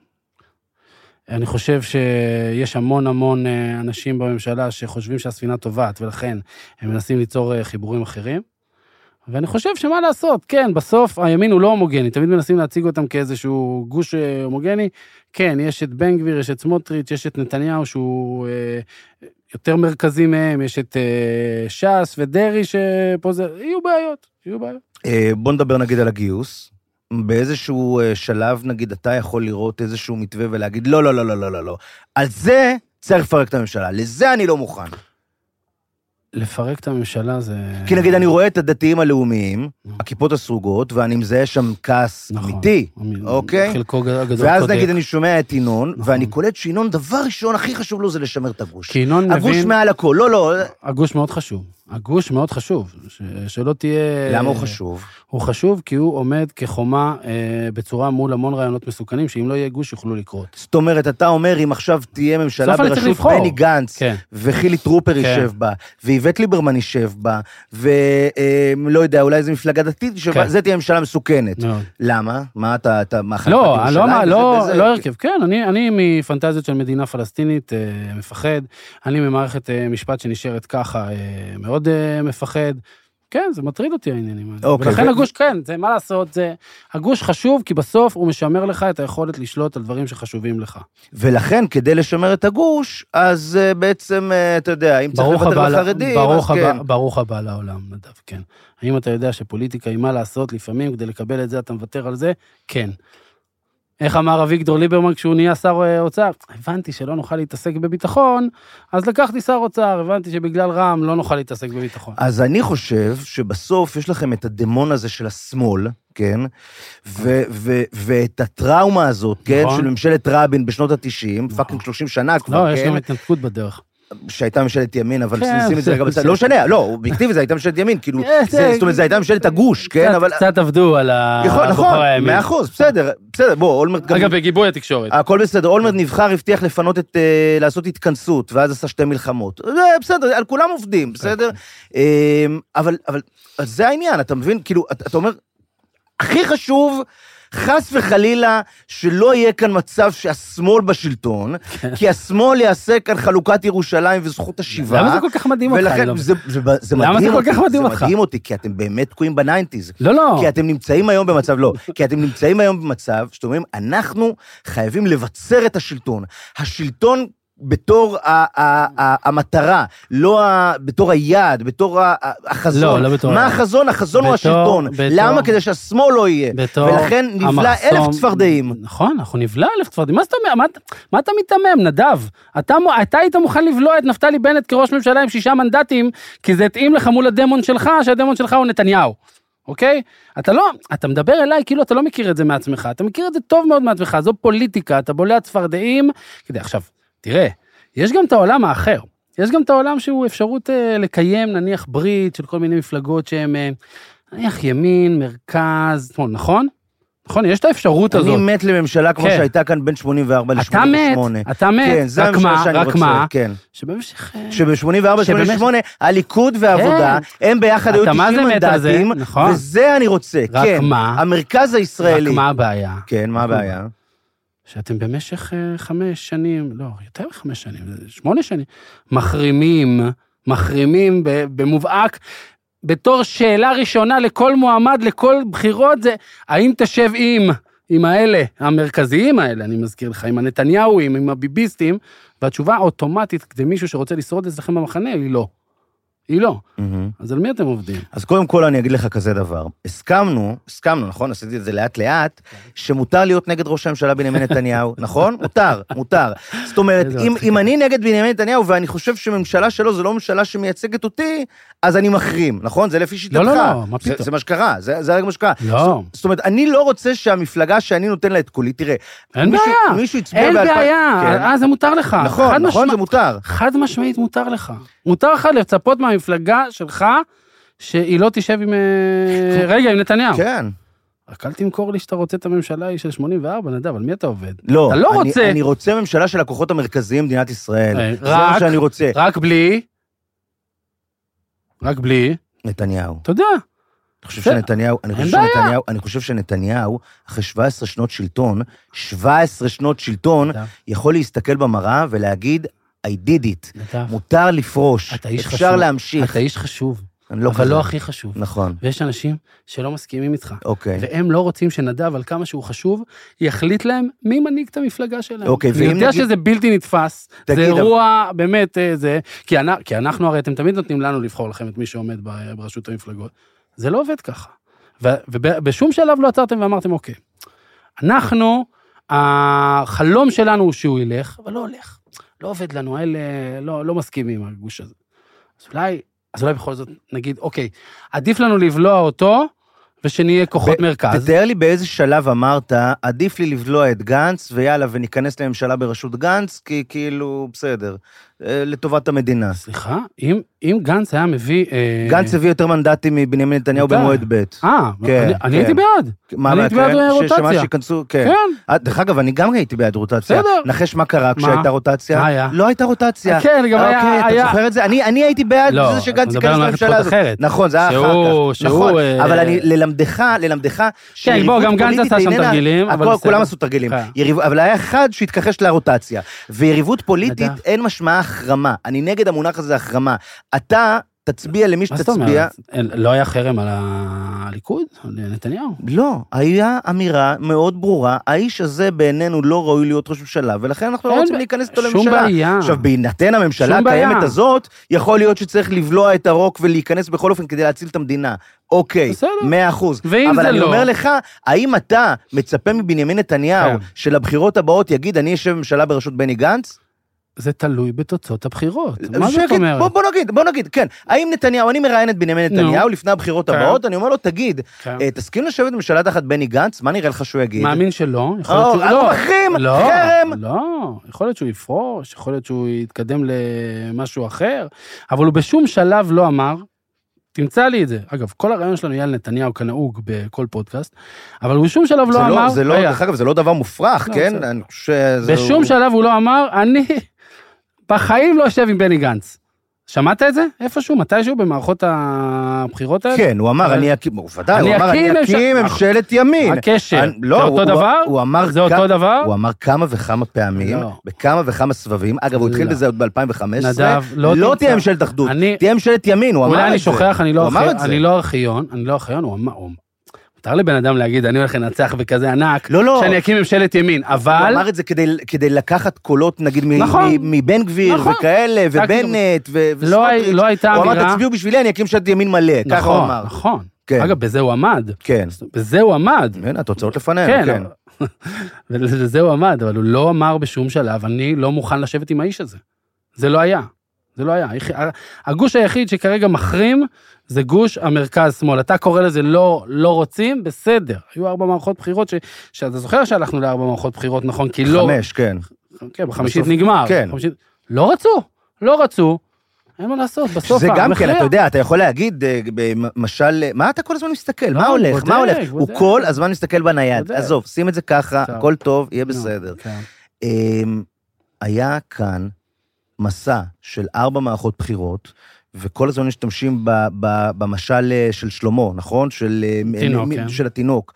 אני חושב שיש המון המון אנשים בממשלה שחושבים שהספינה טובעת, ולכן הם מנסים ליצור חיבורים אחרים. ואני חושב שמה לעשות, כן, בסוף הימין הוא לא הומוגני, תמיד מנסים להציג אותם כאיזשהו גוש הומוגני. כן, יש את בן גביר, יש את סמוטריץ', יש את נתניהו שהוא יותר מרכזי מהם, יש את ש"ס ודרי שפה זה, יהיו בעיות, יהיו בעיות. בוא נדבר נגיד על הגיוס. באיזשהו שלב, נגיד, אתה יכול לראות איזשהו מתווה ולהגיד, לא, לא, לא, לא, לא, לא, לא. על זה צריך לפרק את הממשלה, לזה אני לא מוכן. לפרק את הממשלה זה... כי נגיד, אני רואה את הדתיים הלאומיים, הכיפות הסרוגות, ואני מזהה שם כעס אמיתי, אוקיי? חלקו גדול צודק. ואז נגיד, אני שומע את ינון, ואני קולט שינון, דבר ראשון, הכי חשוב לו זה לשמר את הגוש. כי ינון מבין... הגוש מעל הכל, לא, לא. הגוש מאוד חשוב. הגוש מאוד חשוב, שלא תהיה... למה הוא חשוב? הוא חשוב כי הוא עומד כחומה אה, בצורה מול המון רעיונות מסוכנים, שאם לא יהיה גוש יוכלו לקרות. זאת אומרת, אתה אומר, אם עכשיו תהיה ממשלה בראשות בני גנץ, כן. וחילי טרופר כן. יישב בה, ואיווט ליברמן יישב בה, ולא יודע, אולי איזו מפלגה דתית יישב כן. בה, זה תהיה ממשלה מסוכנת. מאוד. למה? מה אתה, אתה מאחד לא, לא, לא, לא, לא הרכב, כן, אני, אני מפנטזיות של מדינה פלסטינית אה, מפחד, אני ממערכת אה, משפט שנשארת ככה אה, מאוד אה, מפחד, כן, זה מטריד אותי העניינים האלה. אוקיי, ולכן ו... הגוש, כן, זה מה לעשות, זה... הגוש חשוב, כי בסוף הוא משמר לך את היכולת לשלוט על דברים שחשובים לך. ולכן, כדי לשמר את הגוש, אז uh, בעצם, uh, אתה יודע, אם צריך לוותר לחרדים, ברוך אז הבא, כן. ברוך הבא לעולם, נדב, כן. האם אתה יודע שפוליטיקה היא מה לעשות לפעמים, כדי לקבל את זה, אתה מוותר על זה? כן. איך אמר אביגדור ליברמן כשהוא נהיה שר אוצר? הבנתי שלא נוכל להתעסק בביטחון, אז לקחתי שר אוצר, הבנתי שבגלל רע"מ לא נוכל להתעסק בביטחון. אז אני חושב שבסוף יש לכם את הדמון הזה של השמאל, כן? ו- ו- ואת הטראומה הזאת, כן? של ממשלת רבין בשנות ה-תשעים, פאקינג שלושים שנה כבר, כן? לא, יש גם התנתקות בדרך. שהייתה ממשלת ימין, אבל נשים את זה רגע בצד, לא משנה, לא, אובייקטיבי זה הייתה ממשלת ימין, כאילו, זאת אומרת, זה הייתה ממשלת הגוש, כן, אבל... קצת עבדו על הבוחר הימין. נכון, מאה אחוז, בסדר, בסדר, בוא, אולמרט... אגב, בגיבוי התקשורת. הכל בסדר, אולמרט נבחר, הבטיח לפנות את, לעשות התכנסות, ואז עשה שתי מלחמות. בסדר, על כולם עובדים, בסדר? אבל זה העניין, אתה מבין, כאילו, אתה אומר, הכי חשוב... חס וחלילה שלא יהיה כאן מצב שהשמאל בשלטון, כי השמאל יעשה כאן חלוקת ירושלים וזכות השיבה. למה זה כל כך מדהים אותך? למה זה כל כך מדהים אותך? זה מדהים אותי, כי אתם באמת תקועים בניינטיז. לא, לא. כי אתם נמצאים היום במצב, לא, כי אתם נמצאים היום במצב, שאתם אומרים, אנחנו חייבים לבצר את השלטון. השלטון בתור המטרה, לא בתור היעד, בתור החזון. מה החזון? החזון הוא השלטון. למה? כדי שהשמאל לא יהיה. ולכן נבלה אלף צפרדעים. נכון, אנחנו נבלה אלף צפרדעים. מה זאת אומרת? מה אתה מתאמם, נדב? אתה היית מוכן לבלוע את נפתלי בנט כראש ממשלה עם שישה מנדטים, כי זה התאים לך מול הדמון שלך, שהדמון שלך הוא נתניהו. אוקיי? אתה לא, אתה מדבר אליי כאילו אתה לא מכיר את זה מעצמך, אתה מכיר את זה טוב מאוד מעצמך, זו פוליטיקה, אתה בולע צפרדעים, כדי עכשיו, תראה, יש גם את העולם האחר, יש גם את העולם שהוא אפשרות אה, לקיים נניח ברית של כל מיני מפלגות שהן אה, נניח ימין, מרכז, נכון? נכון, יש את האפשרות הזאת. אני מת לממשלה כמו שהייתה כאן בין שמונים וארבע ל-שמונים ושמונה. אתה מת, אתה מת, רק מה, רק מה, שבמשך... שב-שמונים וארבע ל-שמונים ושמונה, הליכוד והעבודה, הם ביחד היו תשעים מנדטים, וזה אני רוצה, כן, המרכז הישראלי. רק מה הבעיה? כן, מה הבעיה? שאתם במשך חמש שנים, לא, יותר מחמש שנים, שמונה שנים, מחרימים, מחרימים במובהק, בתור שאלה ראשונה לכל מועמד, לכל בחירות, זה, האם תשב עם, עם האלה, המרכזיים האלה, אני מזכיר לך, עם הנתניהוים, עם הביביסטים, והתשובה האוטומטית, כדי מישהו שרוצה לשרוד אצלכם במחנה, היא לא. היא לא. אז על מי אתם עובדים? אז קודם כל אני אגיד לך כזה דבר. הסכמנו, הסכמנו, נכון? עשיתי את זה לאט לאט, שמותר להיות נגד ראש הממשלה בנימין נתניהו, נכון? מותר, מותר. זאת אומרת, אם, אם אני נגד בנימין נתניהו, ואני חושב שממשלה שלו זה לא ממשלה שמייצגת אותי, אז אני מחרים, נכון? זה לפי שיטתך. לא, לא, לא, מה פתאום? זה, זה מה שקרה, זה, זה הרגע מה שקרה. לא. זאת אומרת, אני לא רוצה שהמפלגה שאני נותן לה את קולי, תראה, אין מישהו, בעיה, מישהו הצביע אין באלפיים- בעיה, כן. אה, זה מותר לך. נכון, חד נכון, משמע- זה מותר. חד משמעית מותר לך. מותר לך לצפות מהמפלגה שלך, שהיא לא תשב עם... אה, רגע, עם נתניהו. כן. רק אל תמכור לי שאתה רוצה את הממשלה היא של שמונים וארבע, נדב, על מי אתה עובד? לא, אתה לא אני, רוצה... אני רוצה ממשלה של הכוחות המרכזיים במדינת ישראל. אה, זה מה רק- שאני רוצה. רק בלי... רק בלי... נתניהו. אתה יודע. אני חושב בסדר. שנתניהו, אני אין חושב בעיה. שנתניהו, אני חושב שנתניהו, אחרי שבע עשרה שנות שלטון, שבע עשרה שנות שלטון, נדב. יכול להסתכל במראה ולהגיד, I did it. נדב. מותר לפרוש. אתה איש חשוב. אפשר להמשיך. אתה איש חשוב. אני לא אבל כזה. לא הכי חשוב. נכון. ויש אנשים שלא מסכימים איתך. אוקיי. והם לא רוצים שנדב, על כמה שהוא חשוב, יחליט להם מי מנהיג את המפלגה שלהם. אוקיי, אני ואם יודע נגיד- שזה בלתי נתפס, זה תגיד, אירוע באמת אה, זה, כי אנ- כי אנחנו הרי, אתם תמיד נותנים לנו לבחור לכם את מי שעומד ב- בראשות המפלגות. זה לא עובד ככה. ו- ובשום שלב לא עצרתם ואמרתם, אוקיי, אנחנו, החלום שלנו הוא שהוא ילך, אבל לא הולך. לא עובד לנו, האלה לא, לא מסכימים עם הגוש הזה. אז אולי, אז אולי בכל זאת נגיד, אוקיי, עדיף לנו לבלוע אותו, ושנהיה כוחות ב- מרכז. תתאר לי באיזה שלב אמרת, עדיף לי לבלוע את גנץ, ויאללה, וניכנס לממשלה בראשות גנץ, כי כאילו, בסדר, אה, לטובת המדינה. סליחה, אם, אם גנץ היה מביא... אה, גנץ הביא יותר מנדטים מבנימין נתניהו די. במועד ב'. אה, כן, אני, אני כן. הייתי בעד. מה, אני מה, הייתי בעד כן? ש- שמה רוטציה. שיכנסו, כן. כן. אה, דרך אגב, אני גם הייתי בעד רוטציה. בסדר. נחש מה קרה מה? כשהייתה רוטציה? מה היה? לא הייתה רוטציה. כן, גם היה- אוקיי, היה- אתה זוכר את זה? אני אני הייתי בעד לא, זה אתה שגנץ מדבר ייכנס על מערכת לממשלה בחירות הזאת. אחרת. נכון, זה היה אחר שהוא- כך. שהוא, נכון, אה, אבל אני, ללמדך, ללמדך, כן, בוא, גם גנץ עשה שם תרגילים, אבל הכל, בסדר. כולם עשו תרגילים. כן. יריב- אבל היה אחד שהתכחש לרוטציה. ויריבות פוליטית, נדב. אין משמעה החרמה. אני נגד המונח הזה החרמה. אתה תצביע למי מה זאת שתצביע. אומרת? אין- לא היה חרם על הליכוד? על נתניהו? לא, היה אמירה מאוד ברורה, האיש הזה בעינינו לא ראוי להיות ראש ממשלה, ולכן אנחנו לא אין רוצים ב- להיכנס איתו שום לממשלה. בעיה. עכשיו, בהינתן הממשלה שום בעיה. הקיימת הזאת, יכול להיות שצריך לבלוע את הרוק ולהיכנס בכל אופן כדי להציל את המדינה. אוקיי, בסדר. מאה אחוז. ואם אבל זה אני לא- אומר לך, האם אתה מצפה מבנימין נתניהו, כן. שלבחירות הבאות יגיד, אני אשב בממשלה בראשות בני גנץ? זה תלוי בתוצאות הבחירות. מה זאת שיגיד, אומרת? בוא, בוא נגיד, בוא נגיד, כן. האם נתניהו, אני מראיין את בנימין נו. נתניהו לפני הבחירות כן. הבאות, אני אומר לו, תגיד, כן. אה, תסכים לשבת בממשלה תחת בני גנץ? מה נראה לך שהוא יגיד? מאמין שלא. יכול או, להיות שהוא- אנחנו לא. מחרים, לא, חרם. לא, יכול להיות שהוא יפרוש, יכול להיות שהוא יתקדם למשהו אחר, אבל הוא בשום שלב לא אמר, תמצא לי את זה. אגב, כל הרעיון שלנו יהיה על נתניהו כנהוג בכל פודקאסט, אבל הוא בשום שלב זה לא אמר, לא, זה לא, רגע, דרך אגב, זה לא דבר מופרך, לא, כן? בסדר. אני חושב שזה... בשום שלב הוא לא אמר, אני בחיים לא אשב עם בני גנץ. שמעת את זה? איפשהו, מתישהו במערכות הבחירות האלה? כן, הוא אמר, אבל- אני אקים, ודאי, אני הוא אמר, אקים אני ממשל- אקים ממשלת ימין. הקשר, אני- זה לא, אותו הוא- דבר? הוא אמר זה אותו כ- דבר? הוא אמר כמה וכמה פעמים, לא. בכמה וכמה סבבים, אגב, הוא התחיל לא. בזה עוד ב-אלפיים וחמש עשרה, נדב, לא לא תמצא. תהיה ממשלת אחדות, אני- תהיה ממשלת ימין, הוא אמר את זה. אולי אני שוכח, אני לא הוא אמר ארכיון, את זה. אני לא ארכיון, אני לא ארכיון, הוא אמר, הוא- מותר לבן אדם להגיד, אני הולך לנצח בכזה ענק, לא, לא. שאני אקים ממשלת ימין, הוא אבל, אמר את זה כדי, כדי לקחת קולות, נגיד, מ- נכון. מ- מבן גביר נכון. וכאלה, זה כאילו- ובנט, ו- לא הי- וסמוטריץ'. לא הייתה הוא אמר, אמירה- תצביעו בשבילי, אני אקים ממשלת ימין מלא, ככה הוא נכון, אמר. נכון, כן. אגב, בזה הוא עמד, כן. בזה הוא עמד, הנה, התוצאות לפנינו, כן, כן. אבל- ובזה הוא עמד, אבל הוא לא אמר בשום שלב, אני לא מוכן לשבת עם האיש הזה, זה לא היה, זה לא היה, הגוש היחיד שכרגע מחרים, זה גוש המרכז-שמאל, אתה קורא לזה לא, לא רוצים, בסדר, היו ארבע מערכות בחירות, ש, שאתה זוכר שהלכנו לארבע מערכות בחירות, נכון, כי לא, חמש, כן. כן, בחמישית בסוף- נגמר, כן. בחמישית, לא רצו, לא רצו, אין מה לעשות, בסוף שזה גם כן, המכריע. אתה יודע, אתה יכול להגיד, אה, במשל, מה אתה כל הזמן מסתכל? לא, מה הולך? בודק, מה הולך? הוא בודק. כל הזמן מסתכל בנייד. בודק. עזוב, שים את זה ככה, טוב. הכל טוב, יהיה נו, בסדר. כן. אמ, היה כאן מסע של ארבע מערכות בחירות, וכל הזמן משתמשים ב- ב- במשל אה, של שלמה, נכון? של אה, תינוק, מ- כן. של התינוק.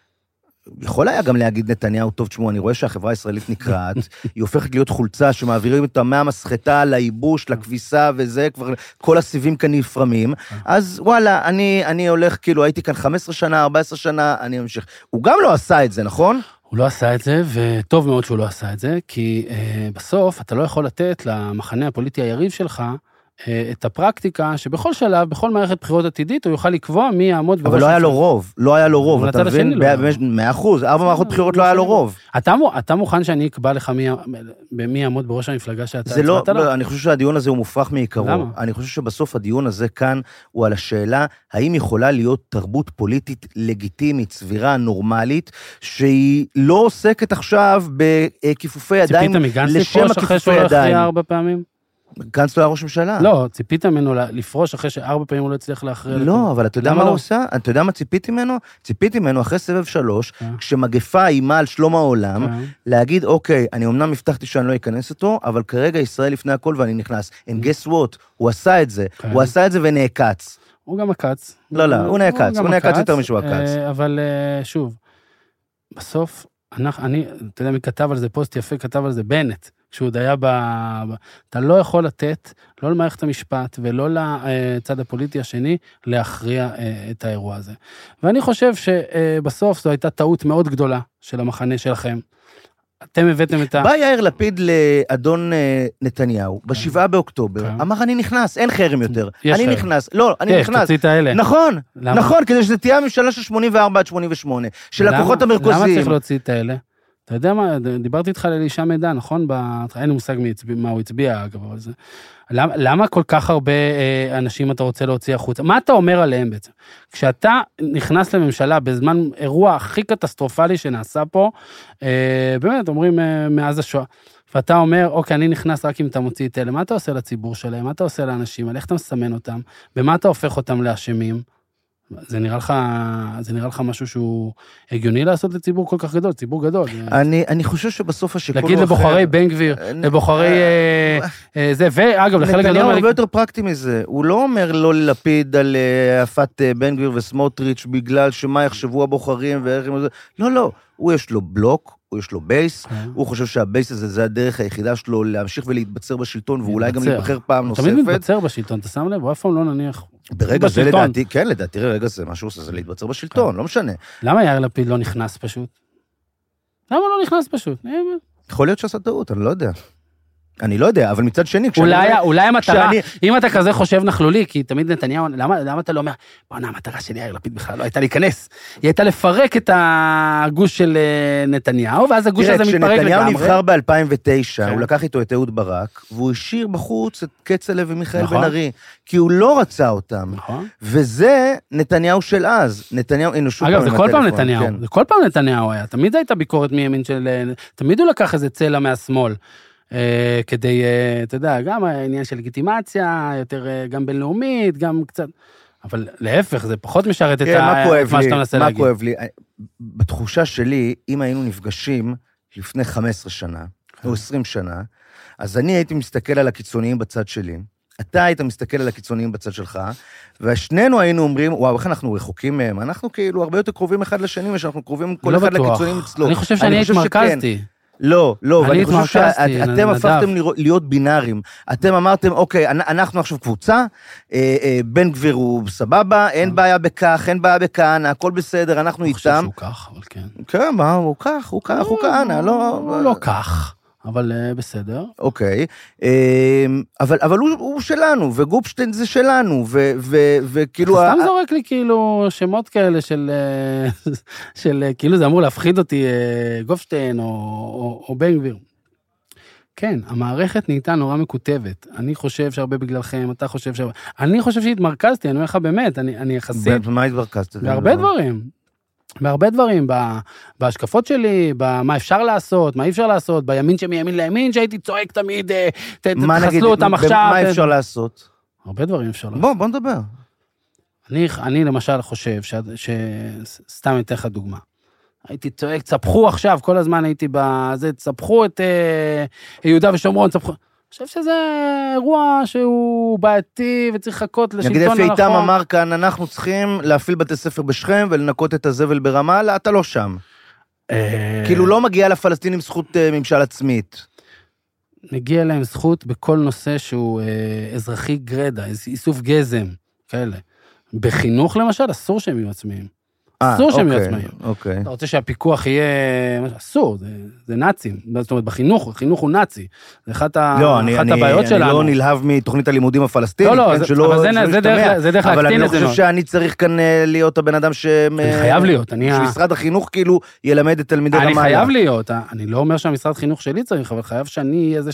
יכול היה גם להגיד נתניהו, טוב, תשמעו, אני רואה שהחברה הישראלית נקרעת, היא הופכת להיות חולצה שמעבירים אותה מהמסחטה לייבוש, לכביסה וזה, כבר כל הסיבים כאן נפרמים, אז וואלה, אני, אני הולך, כאילו, הייתי כאן חמש עשרה שנה, ארבע עשרה שנה, אני ממשיך. הוא גם לא עשה את זה, נכון? הוא לא עשה את זה, וטוב מאוד שהוא לא עשה את זה, כי אה, בסוף אתה לא יכול לתת למחנה הפוליטי היריב שלך את הפרקטיקה, שבכל שלב, בכל מערכת בחירות עתידית, הוא יוכל לקבוע מי יעמוד בראש. אבל לא היה לו רוב, לא היה לו רוב, אתה מבין? לא מאה אחוז, ארבע מערכות בחירות לא היה לו רוב. אתה מוכן שאני אקבע לך מי יעמוד בראש המפלגה שאתה הצבעת לה? אני חושב שהדיון הזה הוא מופרך מעיקרו. אני חושב שבסוף הדיון הזה כאן הוא על השאלה, האם יכולה להיות תרבות פוליטית לגיטימית, סבירה, נורמלית, שהיא לא עוסקת עכשיו בכיפופי ידיים, לשם הכיפופי ידיים. גנץ לא היה ראש ממשלה. לא, ציפית ממנו לפרוש אחרי שארבע פעמים הוא לא הצליח להכריע. לא, אבל אתה יודע מה הוא עושה? אתה יודע מה ציפיתי ממנו? ציפיתי ממנו אחרי סבב שלוש, כשמגפה אימה על שלום העולם, להגיד, אוקיי, אני אמנם הבטחתי שאני לא אכנס אותו, אבל כרגע ישראל לפני הכל ואני נכנס. And guess what? הוא עשה את זה. הוא עשה את זה ונעקץ. הוא גם עקץ. לא, לא, הוא נעקץ. הוא נעקץ יותר משהו עקץ. אבל שוב, בסוף, אני, אתה יודע מי כתב על זה פוסט יפה, כתב על זה בנט. כשהוא עוד היה ב... אתה לא יכול לתת, לא למערכת המשפט ולא לצד הפוליטי השני, להכריע את האירוע הזה. ואני חושב שבסוף זו הייתה טעות מאוד גדולה של המחנה שלכם. אתם הבאתם את ה... בא יאיר לפיד לאדון נתניהו, בשבעה באוקטובר, אמר אני נכנס, אין חרם יותר. אני נכנס, לא, אני נכנס. תוציא את האלה. נכון, נכון, כדי שזה תהיה הממשלה של שמונים וארבע עד שמונים ושמונה, של הכוחות המרכזיים. למה צריך להוציא את האלה? אתה יודע מה, דיברתי איתך לאלישע מידע, נכון? אין מושג מה הוא הצביע, אגב, אבל זה... למה, למה כל כך הרבה אנשים אתה רוצה להוציא החוצה? מה אתה אומר עליהם בעצם? כשאתה נכנס לממשלה בזמן אירוע הכי קטסטרופלי שנעשה פה, באמת, אומרים מאז השואה, ואתה אומר, אוקיי, אני נכנס רק אם אתה מוציא את אלה, מה אתה עושה לציבור שלהם? מה אתה עושה לאנשים? על איך אתה מסמן אותם? במה אתה הופך אותם לאשמים? זה נראה לך, זה נראה לך משהו שהוא הגיוני לעשות לציבור כל כך גדול, ציבור גדול. אני, אני חושב שבסוף השיקול להגיד לבוחרי בן גביר, לבוחרי זה, ואגב, לחלק גדול... נתניהו הרבה יותר פרקטי מזה, הוא לא אומר לא ללפיד על הפת בן גביר וסמוטריץ' בגלל שמה יחשבו הבוחרים ואיך הם... לא, לא, הוא יש לו בלוק, הוא יש לו בייס, הוא חושב שהבייס הזה זה הדרך היחידה שלו להמשיך ולהתבצר בשלטון, ואולי גם להיבחר פעם נוספת. תמיד מתבצר בשלטון, אתה שם לב, הוא אף פעם לא נניח... ברגע זה לדעתי, כן, לדעתי רגע זה, מה שהוא עושה זה להתבצר בשלטון, לא משנה. למה יאיר לפיד לא נכנס פשוט? למה לא נכנס פשוט? יכול להיות שעשה טעות, אני לא יודע. אני לא יודע, אבל מצד שני, אולי, אולי המטרה, אם אתה כזה חושב נכלולי, כי תמיד נתניהו, למה, למה אתה לא אומר, בוא'נה, המטרה של יאיר לפיד בכלל לא הייתה להיכנס, היא הייתה לפרק את הגוש של נתניהו, ואז הגוש הזה מתפרק לגמרי. כשנתניהו נבחר ב-אלפיים ותשע, הוא לקח איתו את אהוד ברק, והוא השאיר בחוץ את כצל'ה ומיכאל בן ארי, כי הוא לא רצה אותם, וזה נתניהו של אז, נתניהו אנושות. אגב, זה כל פעם נתניהו, זה כל פעם נתניהו היה, תמיד הייתה ביקורת מימין של, תמיד הוא לקח איזה צלע מהשמאל. כדי, אתה יודע, גם העניין של לגיטימציה, יותר גם בינלאומית, גם קצת, אבל להפך, זה פחות משרת את מה שאתה מנסה להגיד. מה כואב לי? בתחושה שלי, אם היינו נפגשים לפני חמש עשרה שנה, או עשרים שנה, אז אני הייתי מסתכל על הקיצוניים בצד שלי, אתה היית מסתכל על הקיצוניים בצד שלך, ושנינו היינו אומרים, וואו, איך אנחנו רחוקים מהם? אנחנו כאילו הרבה יותר קרובים אחד לשני, ושאנחנו קרובים כל אחד לקיצוניים אצלו. אני חושב שאני התמרכזתי. לא, לא, ואני חושב שאתם הפכתם להיות בינארים. אתם אמרתם, אוקיי, אנחנו עכשיו קבוצה, בן גביר הוא סבבה, אין בעיה בכך, אין בעיה בכהנה, הכל בסדר, אנחנו איתם. אני חושב שהוא כך, אבל כן. כן, מה, הוא כך, הוא כך, הוא כהנה, לא... הוא לא כך. אבל בסדר. אוקיי, אבל, אבל הוא, הוא שלנו, וגופשטיין זה שלנו, ו, ו, וכאילו... סתם זורק לי כאילו שמות כאלה של, של, כאילו זה אמור להפחיד אותי גופשטיין או, או, או בן גביר. כן, המערכת נהייתה נורא מקוטבת. אני חושב שהרבה בגללכם, אתה חושב שהרבה... אני חושב שהתמרכזתי, אני אומר לך באמת, אני, אני יחסית... במה התמרכזת? בהרבה דברים. בהרבה דברים, בהשקפות שלי, במה אפשר לעשות, מה אי אפשר לעשות, בימין שמימין לימין, שהייתי צועק תמיד, תחסלו אותם עכשיו. מה אפשר לעשות? הרבה דברים אפשר לעשות. בוא, בוא נדבר. אני, אני למשל חושב, שסתם אתן לך דוגמה. הייתי צועק, צפחו עכשיו, כל הזמן הייתי בזה, צפחו את יהודה ושומרון, צפחו... אני חושב שזה אירוע שהוא בעייתי וצריך לחכות לשלטון הנכון. נגיד אפי איתם אמר כאן, אנחנו צריכים להפעיל בתי ספר בשכם ולנקות את הזבל ברמאללה, אתה לא שם. כאילו לא מגיע לפלסטינים זכות ממשל עצמית. מגיע להם זכות בכל נושא שהוא אזרחי גרדה, איסוף גזם, כאלה. בחינוך למשל, אסור שהם יהיו עצמיים. אסור שהם יהיו אוקיי, עצמאים. אוקיי. אתה רוצה שהפיקוח יהיה... אסור, זה, זה נאצים. זאת אומרת, בחינוך, החינוך הוא נאצי. זה אחת, לא, ה... אני, אחת אני, הבעיות אני שלנו. לא נלהב מתוכנית הלימודים הפלסטינית. לא, לא, כן, זה, שלא, אבל זה, זה, דרך, זה דרך אבל להקטין אני את לא זה. חושב שאני צריך כאן להיות הבן אדם ש... אני חייב להיות. אני... שמשרד החינוך כאילו ילמד את תלמידי אני רמאללה. חייב להיות. אני לא אומר שהמשרד חינוך שלי צריך, אבל חייב שאני אהיה זה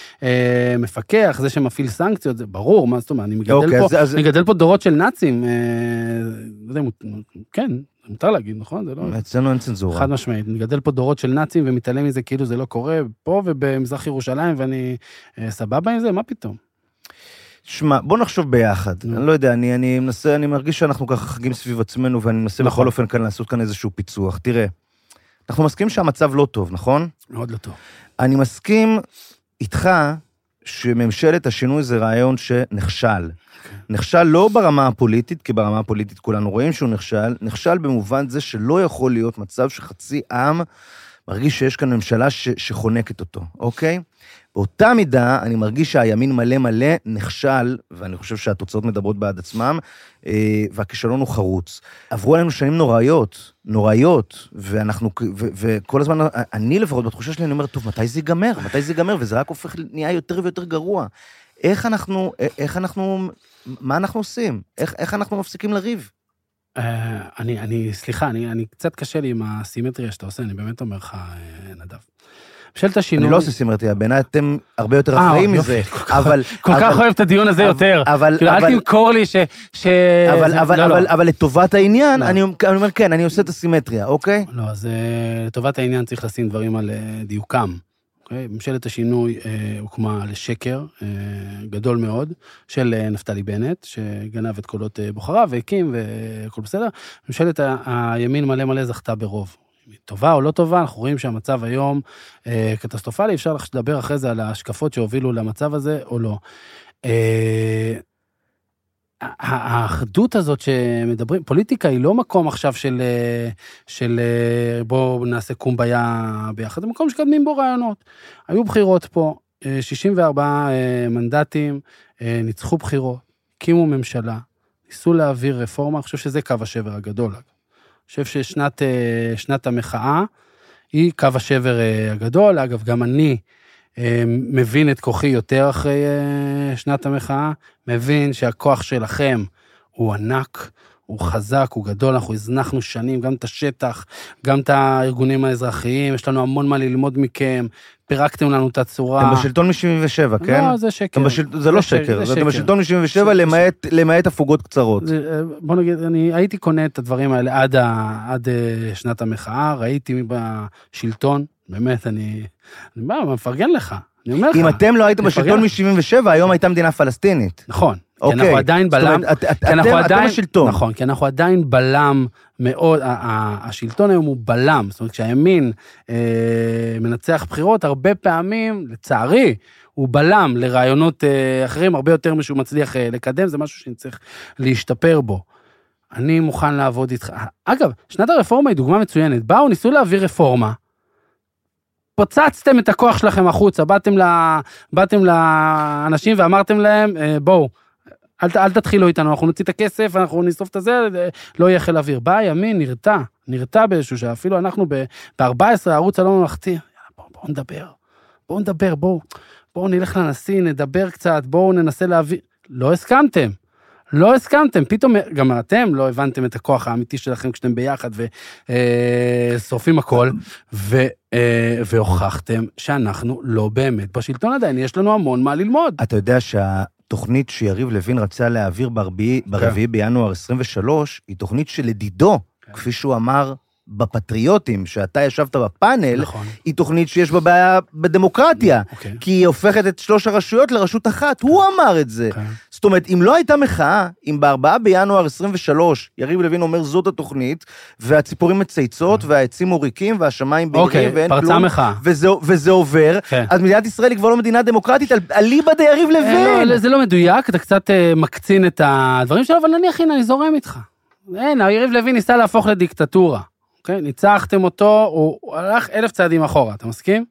שמפקח, זה שמפעיל סנקציות, זה ברור, מה זאת אומרת, אני מגדל אוקיי, פה, אז, אז... אני מגדל פה דורות של נאצים, לא יודע, כן, מותר להגיד, נכון? זה לא... אצלנו אין צנזורה. חד משמעית, נגדל פה דורות של נאצים ומתעלם מזה כאילו זה לא קורה פה ובמזרח ירושלים, ואני סבבה עם זה, מה פתאום? שמע, בוא נחשוב ביחד. אני לא יודע, אני, אני מנסה, אני מרגיש שאנחנו ככה חגים סביב עצמנו, ואני מנסה בכל אופן כאן לעשות כאן איזשהו פיצוח. תראה, אנחנו מסכים שהמצב לא טוב, נכון? מאוד לא טוב. אני מסכים איתך שממשלת השינוי זה רעיון שנכשל. נכשל לא ברמה הפוליטית, כי ברמה הפוליטית כולנו רואים שהוא נכשל, נכשל במובן זה שלא יכול להיות מצב שחצי עם מרגיש שיש כאן ממשלה ש- שחונקת אותו, אוקיי? באותה מידה, אני מרגיש שהימין מלא מלא נכשל, ואני חושב שהתוצאות מדברות בעד עצמם, והכישלון הוא חרוץ. עברו עלינו שנים נוראיות, נוראיות, ואנחנו, ו- וכל הזמן, אני לפחות בתחושה שלי, אני אומר, טוב, מתי זה ייגמר? מתי זה ייגמר? וזה רק הופך נהיה יותר ויותר גרוע. איך אנחנו, איך אנחנו, מה אנחנו עושים? איך, איך אנחנו מפסיקים לריב? אני, אני, סליחה, אני, אני קצת קשה לי עם הסימטריה שאתה עושה, אני באמת אומר לך, נדב. ממשלת השינוי... אני לא עושה סימטריה, בעיניי אתם הרבה יותר אחראים מזה, אבל... כל כך אוהב את הדיון הזה יותר. אבל... אל תמכור לי ש... אבל לטובת העניין, אני אומר, כן, אני עושה את הסימטריה, אוקיי? לא, אז לטובת העניין צריך לשים דברים על דיוקם. ממשלת השינוי הוקמה לשקר גדול מאוד של נפתלי בנט, שגנב את קולות בוחריו והקים והכל בסדר. ממשלת הימין מלא מלא זכתה ברוב. טובה או לא טובה, אנחנו רואים שהמצב היום קטסטרופלי, אפשר לדבר אחרי זה על ההשקפות שהובילו למצב הזה או לא. האחדות הזאת שמדברים, פוליטיקה היא לא מקום עכשיו של, של בואו נעשה קומביה ביחד, זה מקום שקדמים בו רעיונות. היו בחירות פה, שישים וארבעה מנדטים, ניצחו בחירות, הקימו ממשלה, ניסו להעביר רפורמה, אני חושב שזה קו השבר הגדול. אני חושב ששנת שנת המחאה היא קו השבר הגדול, אגב גם אני, מבין את כוחי יותר אחרי שנת המחאה, מבין שהכוח שלכם הוא ענק, הוא חזק, הוא גדול, אנחנו הזנחנו שנים, גם את השטח, גם את הארגונים האזרחיים, יש לנו המון מה ללמוד מכם, פירקתם לנו את הצורה. אתם בשלטון מ-שבעים ושבע, כן? לא, זה שקר. זה לא שקר, אתם בשלטון מ-שבעים ושבע למעט הפוגות קצרות. בוא נגיד, אני הייתי קונה את הדברים האלה עד שנת המחאה, ראיתי בשלטון, באמת, אני מפרגן לך, אני אומר לך. אם אתם לא הייתם בשלטון מ-שבעים ושבע, היום הייתה מדינה פלסטינית. נכון. כי אנחנו עדיין בלם, אתם השלטון. נכון, כי אנחנו עדיין בלם מאוד, השלטון היום הוא בלם, זאת אומרת, כשהימין מנצח בחירות, הרבה פעמים, לצערי, הוא בלם לרעיונות אחרים, הרבה יותר משהו מצליח לקדם, זה משהו שנצטרך להשתפר בו. אני מוכן לעבוד איתך. אגב, שנת הרפורמה היא דוגמה מצוינת, באו, ניסו להעביר רפורמה, פוצצתם את הכוח שלכם החוצה, באתם, לה, באתם לאנשים ואמרתם להם, בואו, אל, אל תתחילו איתנו, אנחנו נוציא את הכסף, אנחנו נשרוף את זה, לא יהיה חיל אוויר. בא הימין, נרתע, נרתע באיזשהו שעה, אפילו אנחנו ב-ארבע עשרה, הערוץ הלא ממלכתי, יאללה, בואו בוא נדבר, בואו נדבר, בואו, בואו נלך לנשיא, נדבר קצת, בואו ננסה להביא, לא הסכמתם, לא הסכמתם, פתאום, גם אתם לא הבנתם את הכוח האמיתי שלכם כשאתם ביחד ושורפים הכל, ו, והוכחתם שאנחנו לא באמת בשלטון עדיין, יש לנו המון מה ללמוד. אתה יודע שהתוכנית שיריב לוין רצה להעביר ברביעי בינואר עשרים ושלוש, היא תוכנית שלדידו, כפי שהוא אמר, בפטריוטים, שאתה ישבת בפאנל, נכון. היא תוכנית שיש בה בעיה בדמוקרטיה, okay. כי היא הופכת את שלוש הרשויות לרשות אחת, okay. הוא אמר את זה. Okay. זאת אומרת, אם לא הייתה מחאה, אם בארבעה בינואר עשרים ושלוש, יריב לוין אומר זאת התוכנית, והציפורים מצייצות, okay. והעצים מוריקים, והשמיים בהירים, okay. ואין פרצה כלום, מחאה. וזה, וזה עובר, okay. אז מדינת ישראל היא כבר לא מדינה דמוקרטית, על, על ליבא דיריב לוין. לא, זה לא מדויק, אתה קצת uh, מקצין את הדברים שלו, אבל נניח, הנה, אני זורם איתך. אין, יריב לוין ניסה להפוך לדיקטטורה. אוקיי, ניצחתם אותו, הוא הלך אלף צעדים אחורה, אתה מסכים?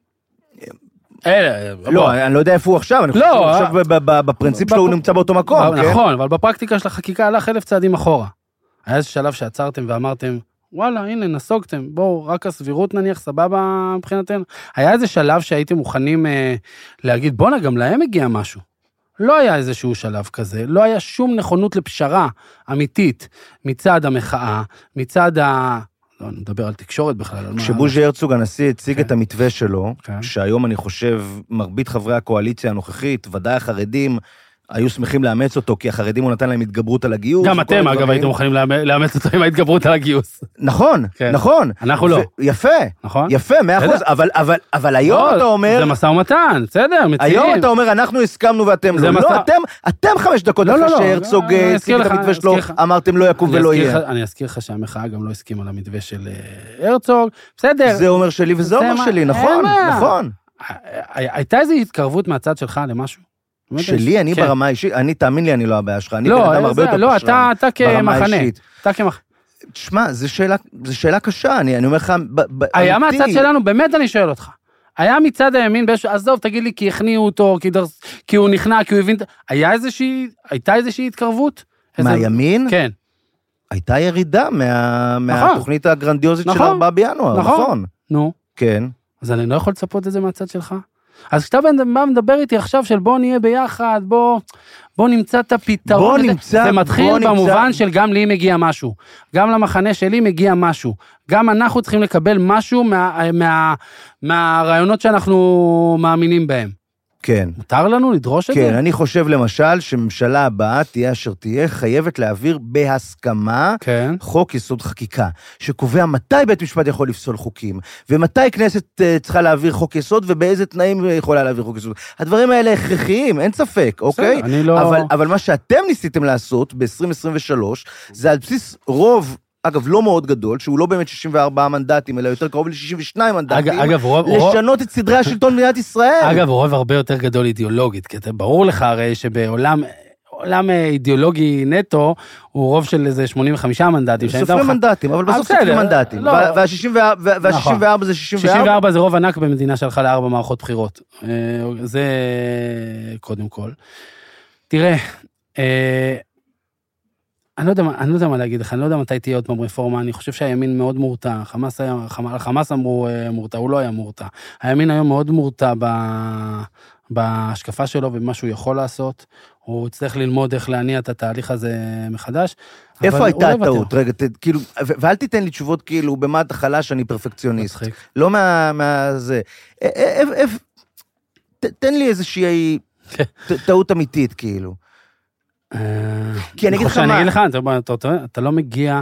לא, אני לא יודע איפה הוא עכשיו, אני חושב שהוא עכשיו בפרינציפ שלו הוא נמצא באותו מקום, כן? נכון, אבל בפרקטיקה של החקיקה הלך אלף צעדים אחורה. היה איזה שלב שעצרתם ואמרתם, וואלה, הנה, נסוגתם, בואו, רק הסבירות נניח, סבבה מבחינתנו. היה איזה שלב שהייתם מוכנים אה, להגיד, בואנה, גם להם הגיע משהו. לא היה איזשהו שלב כזה, לא היה שום נכונות לפשרה אמיתית מצד המחאה, מצד ה... לא, נדבר על תקשורת בכלל. כשבוז'י הרצוג הנשיא הציג את המתווה שלו, שהיום אני חושב, מרבית חברי הקואליציה הנוכחית, ודאי החרדים, היו שמחים לאמץ אותו, כי החרדים הוא נתן להם התגברות על הגיוס. גם אתם, אגב, הייתם מוכנים לאמץ אותו עם ההתגברות על הגיוס. נכון, נכון. אנחנו לא. יפה, נכון? יפה, מאה אחוז, אבל היום אתה אומר... זה משא ומתן, בסדר, מציעים. היום אתה אומר, אנחנו הסכמנו ואתם לא. לא, אתם חמש דקות אחרי שהרצוג הציג את המתווה שלו, אמרתם לא יקום ולא יהיה. אני אזכיר לך שהמחאה גם לא הסכימה למתווה של הרצוג, בסדר. זה אומר שלי וזה אומר שלי, נכון, נכון. הייתה איזו התקרבות מהצד שלך למשהו? שלי, אני ברמה האישית, אני, תאמין לי, אני לא הבעיה שלך, אני בן אדם הרבה יותר לא, אתה כמחנה, אתה כמחנה. תשמע, זו שאלה קשה, אני אומר לך, היה מהצד שלנו, באמת אני שואל אותך, היה מצד הימין, עזוב, תגיד לי, כי הכניעו אותו, כי הוא נכנע, כי הוא הבין, הייתה איזושהי התקרבות? מהימין? כן. הייתה ירידה מהתוכנית הגרנדיוזית של ארבעה בינואר, נכון? נו. כן. אז אני לא יכול לצפות את זה מהצד שלך? אז כשאתה מדבר איתי עכשיו של בוא נהיה ביחד, בוא, בוא נמצא את הפתרון. בוא נמצא, זה מתחיל בוא במובן נמצא. של גם לי מגיע משהו. גם למחנה שלי מגיע משהו. גם אנחנו צריכים לקבל משהו מה, מה, מהרעיונות שאנחנו מאמינים בהם. כן. מותר לנו לדרוש את כן, זה? כן, אני חושב למשל שממשלה הבאה תהיה אשר תהיה חייבת להעביר בהסכמה כן. חוק יסוד חקיקה, שקובע מתי בית משפט יכול לפסול חוקים, ומתי כנסת uh, צריכה להעביר חוק יסוד, ובאיזה תנאים יכולה להעביר חוק יסוד. הדברים האלה הכרחיים, אין ספק, אוקיי? אני לא... אבל, אבל מה שאתם ניסיתם לעשות ב-עשרים עשרים ושלוש, זה על בסיס רוב... אגב, לא מאוד גדול, שהוא לא באמת שישים וארבעה מנדטים, אלא יותר קרוב ל-שישים ושניים מנדטים, אגב, רוב, לשנות את סדרי השלטון במדינת ישראל. אגב, רוב הרבה יותר גדול אידיאולוגית, כי אתה ברור לך הרי שבעולם עולם אידיאולוגי נטו, הוא רוב של איזה שמונים וחמישה מנדטים. סופרים מנדטים, אבל בסוף סופרים מנדטים. וה-שישים וארבע זה שישים וארבע? שישים וארבע זה רוב ענק במדינה שהלכה לארבע מערכות בחירות. זה קודם כל. תראה, אני לא יודע, אני לא יודע מה להגיד לך, אני לא יודע מתי תהיה עוד פעם רפורמה, אני חושב שהימין מאוד מורתע, חמאס היה, חמאס אמרו מורתע, הוא לא היה מורתע. הימין היום מאוד מורתע ב, בהשקפה שלו ובמה שהוא יכול לעשות, הוא צריך ללמוד איך להניע את התהליך הזה מחדש. איפה הייתה הטעות? רגע, כאילו, ואל תיתן לי תשובות כאילו, במה אתה חלש, אני פרפקציוניסט. לא מה זה. תן לי איזושהי טעות אמיתית, כאילו. כי אני אגיד לך מה... אני אגיד לך, אתה לא מגיע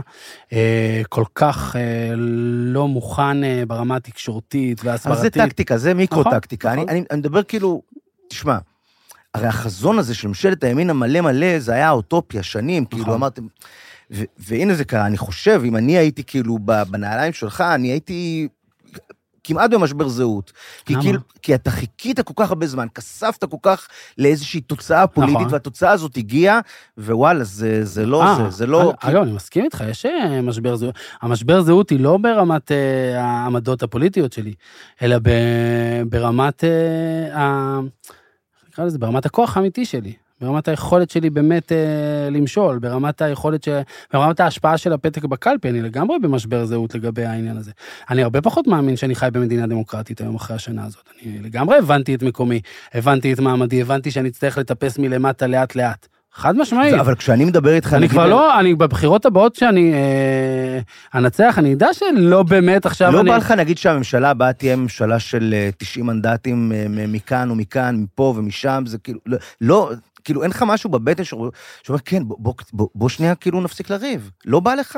כל כך לא מוכן ברמה התקשורתית והסברתית. אז זה טקטיקה, זה מיקרו-טקטיקה. אני מדבר כאילו, תשמע, הרי החזון הזה של ממשלת הימין המלא מלא, זה היה אוטופיה, שנים, כאילו אמרתם, והנה זה קרה, אני חושב, אם אני הייתי כאילו בנעליים שלך, אני הייתי... כמעט במשבר זהות. כי, כאילו, כי אתה חיכית כל כך הרבה זמן, כספת כל כך לאיזושהי תוצאה פוליטית, נכון. והתוצאה הזאת הגיעה, ווואלה, זה, זה לא 아, זה, זה לא... אגב, כי... אני מסכים איתך, יש משבר זהות. המשבר זהות היא לא ברמת uh, העמדות הפוליטיות שלי, אלא ב, ברמת, uh, ה... נקרא לזה, ברמת הכוח האמיתי שלי. ברמת היכולת שלי באמת אה, למשול, ברמת היכולת ש... ברמת ההשפעה של הפתק בקלפי, אני לגמרי במשבר זהות לגבי העניין הזה. אני הרבה פחות מאמין שאני חי במדינה דמוקרטית היום אחרי השנה הזאת. אני לגמרי הבנתי את מקומי, הבנתי את מעמדי, הבנתי שאני אצטרך לטפס מלמטה לאט לאט. חד משמעית. אבל כשאני מדבר איתך... אני כבר לא, אני בבחירות הבאות שאני אה, אנצח, אני יודע שלא באמת עכשיו... לא בא לך נגיד שהממשלה הבאה תהיה ממשלה של תשעים מנדטים מכאן ומכאן, מפה ומשם, זה כאילו... לא... כאילו, אין לך משהו בבטן שאומר, כן, בוא, בוא, בוא, בוא שנייה כאילו נפסיק לריב. לא בא לך?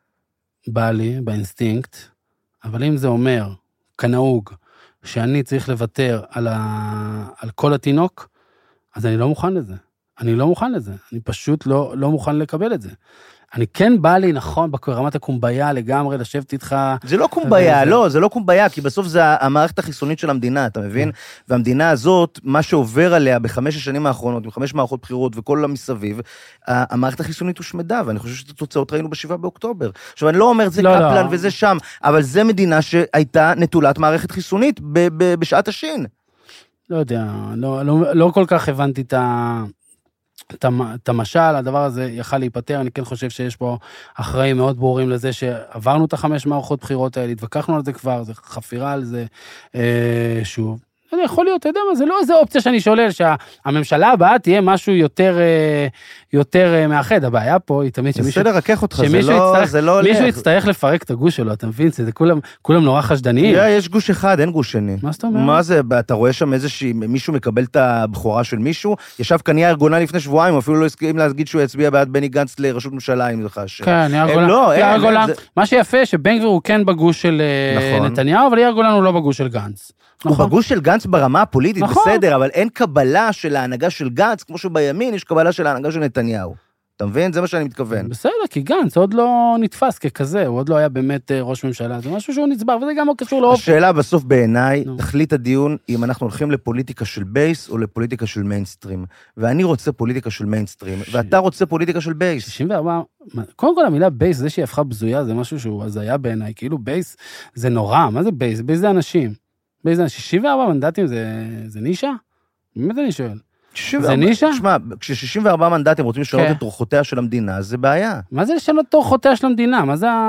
בא לי, באינסטינקט, אבל אם זה אומר, כנהוג, שאני צריך לוותר על, ה... על כל התינוק, אז אני לא מוכן לזה. אני לא מוכן לזה. אני פשוט לא, לא מוכן לקבל את זה. אני כן בא לי, נכון, ברמת הקומביה לגמרי, לשבת איתך... זה לא קומביה, לא, זה לא קומביה, כי בסוף זה המערכת החיסונית של המדינה, אתה מבין? והמדינה הזאת, מה שעובר עליה בחמש השנים האחרונות, עם חמש מערכות בחירות וכל המסביב, המערכת החיסונית הושמדה, ואני חושב שאת התוצאות ראינו בשבעה באוקטובר. עכשיו, אני לא אומר, זה קפלן וזה שם, אבל זה מדינה שהייתה נטולת מערכת חיסונית בשעת השין. לא יודע, לא כל כך הבנתי את ה... את המשל, הדבר הזה יכל להיפטר, אני כן חושב שיש פה אחראים מאוד ברורים לזה שעברנו את החמש מערכות בחירות האלה, התווכחנו על זה כבר, זה חפירה על זה שוב. זה יכול להיות, אתה יודע מה, זה לא איזו אופציה שאני שולל, שהממשלה הבאה תהיה משהו יותר, יותר מאחד. הבעיה פה היא תמיד שמישהו... בסדר, לקח אותך, זה לא, זה לא הולך. מישהו יצטרך לפרק את הגוש שלו, אתה מבין? זה כולם, כולם נורא חשדניים. יש גוש אחד, אין גוש שני. מה זאת אומרת? מה זה, אתה רואה שם איזושהי, מישהו מקבל את הבחורה של מישהו, ישב כאן יאיר גולן לפני שבועיים, אפילו לא הסכים להגיד שהוא יצביע בעד בני גנץ לראשות ממשלה, אם זה חש. כן, יאיר גולן. מה שיפה, שבן גביר הוא כן בגוש של נתניהו, אבל יאיר גולן הוא לא בגוש של גנץ. הוא בגוש של גנץ ברמה הפוליטית, בסדר, אבל אין קבלה של ההנהגה של גנץ, כמו שבימין יש קבלה של ההנהגה של נתניהו. אתה מבין? זה מה שאני מתכוון. בסדר, כי גנץ עוד לא נתפס ככזה, הוא עוד לא היה באמת ראש ממשלה, זה משהו שהוא נצבר, וזה גם לא קשור לאופן. השאלה בסוף בעיניי, תכלית הדיון, אם אנחנו הולכים לפוליטיקה של בייס, או לפוליטיקה של מיינסטרים. ואני רוצה פוליטיקה של מיינסטרים, ואתה רוצה פוליטיקה של בייס. שישים וארבע, קודם כל המילה בייס, זה שהיא הפכה בזויה, זה משהו שהוא הזיה בעיניי, כאילו בייס זה נורא, מה זה בייס? בייס זה אנשים. בייס זה שישים וארבע מנדטים, זה, זה נישה? באמת אני שואל. זה נישה? תשמע, כש-שישים וארבעה מנדטים רוצים לשנות את אורחותיה של המדינה, זה בעיה. מה זה לשנות את אורחותיה של המדינה? מה זה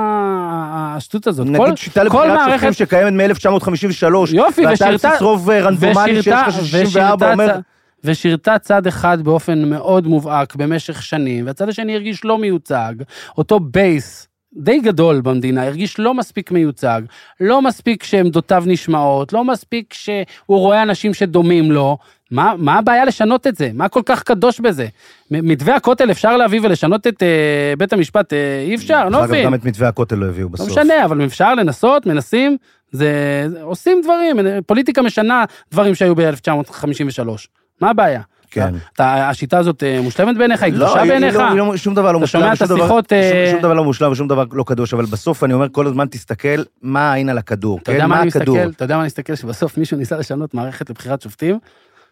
השטות הזאת? נגיד שיטה לבחירת שופטים שקיימת מ-אלף תשע מאות חמישים ושלוש, יופי, ואתה תצרוב רנדומלי שיש לך שישים וארבע אומר... ושירתה צד אחד באופן מאוד מובהק במשך שנים, והצד השני הרגיש לא מיוצג, אותו בייס, די גדול במדינה, הרגיש לא מספיק מיוצג, לא מספיק שעמדותיו נשמעות, לא מספיק שהוא רואה אנשים שדומים לו, מה, מה הבעיה לשנות את זה? מה כל כך קדוש בזה? מתווה הכותל אפשר להביא ולשנות את uh, בית המשפט, uh, אי אפשר, לא מבין. גם את מתווה הכותל לא הביאו בסוף. לא משנה, אבל אפשר לנסות, מנסים, זה, זה, עושים דברים, פוליטיקה משנה דברים שהיו ב-אלף תשע מאות חמישים ושלוש. מה הבעיה? כן. אתה, השיטה הזאת מושלמת בעיניך, היא קדושה בעיניך? לא, לא, שום דבר לא מושלם, שום, שום דבר לא מושלם ושום דבר לא קדוש, אבל בסוף אני אומר כל הזמן תסתכל מה העין על הכדור, אתה יודע מה אני מסתכל? אתה יודע מה אני מסתכל? שבסוף מישהו ניסה לשנות מערכת לבחירת שופטים,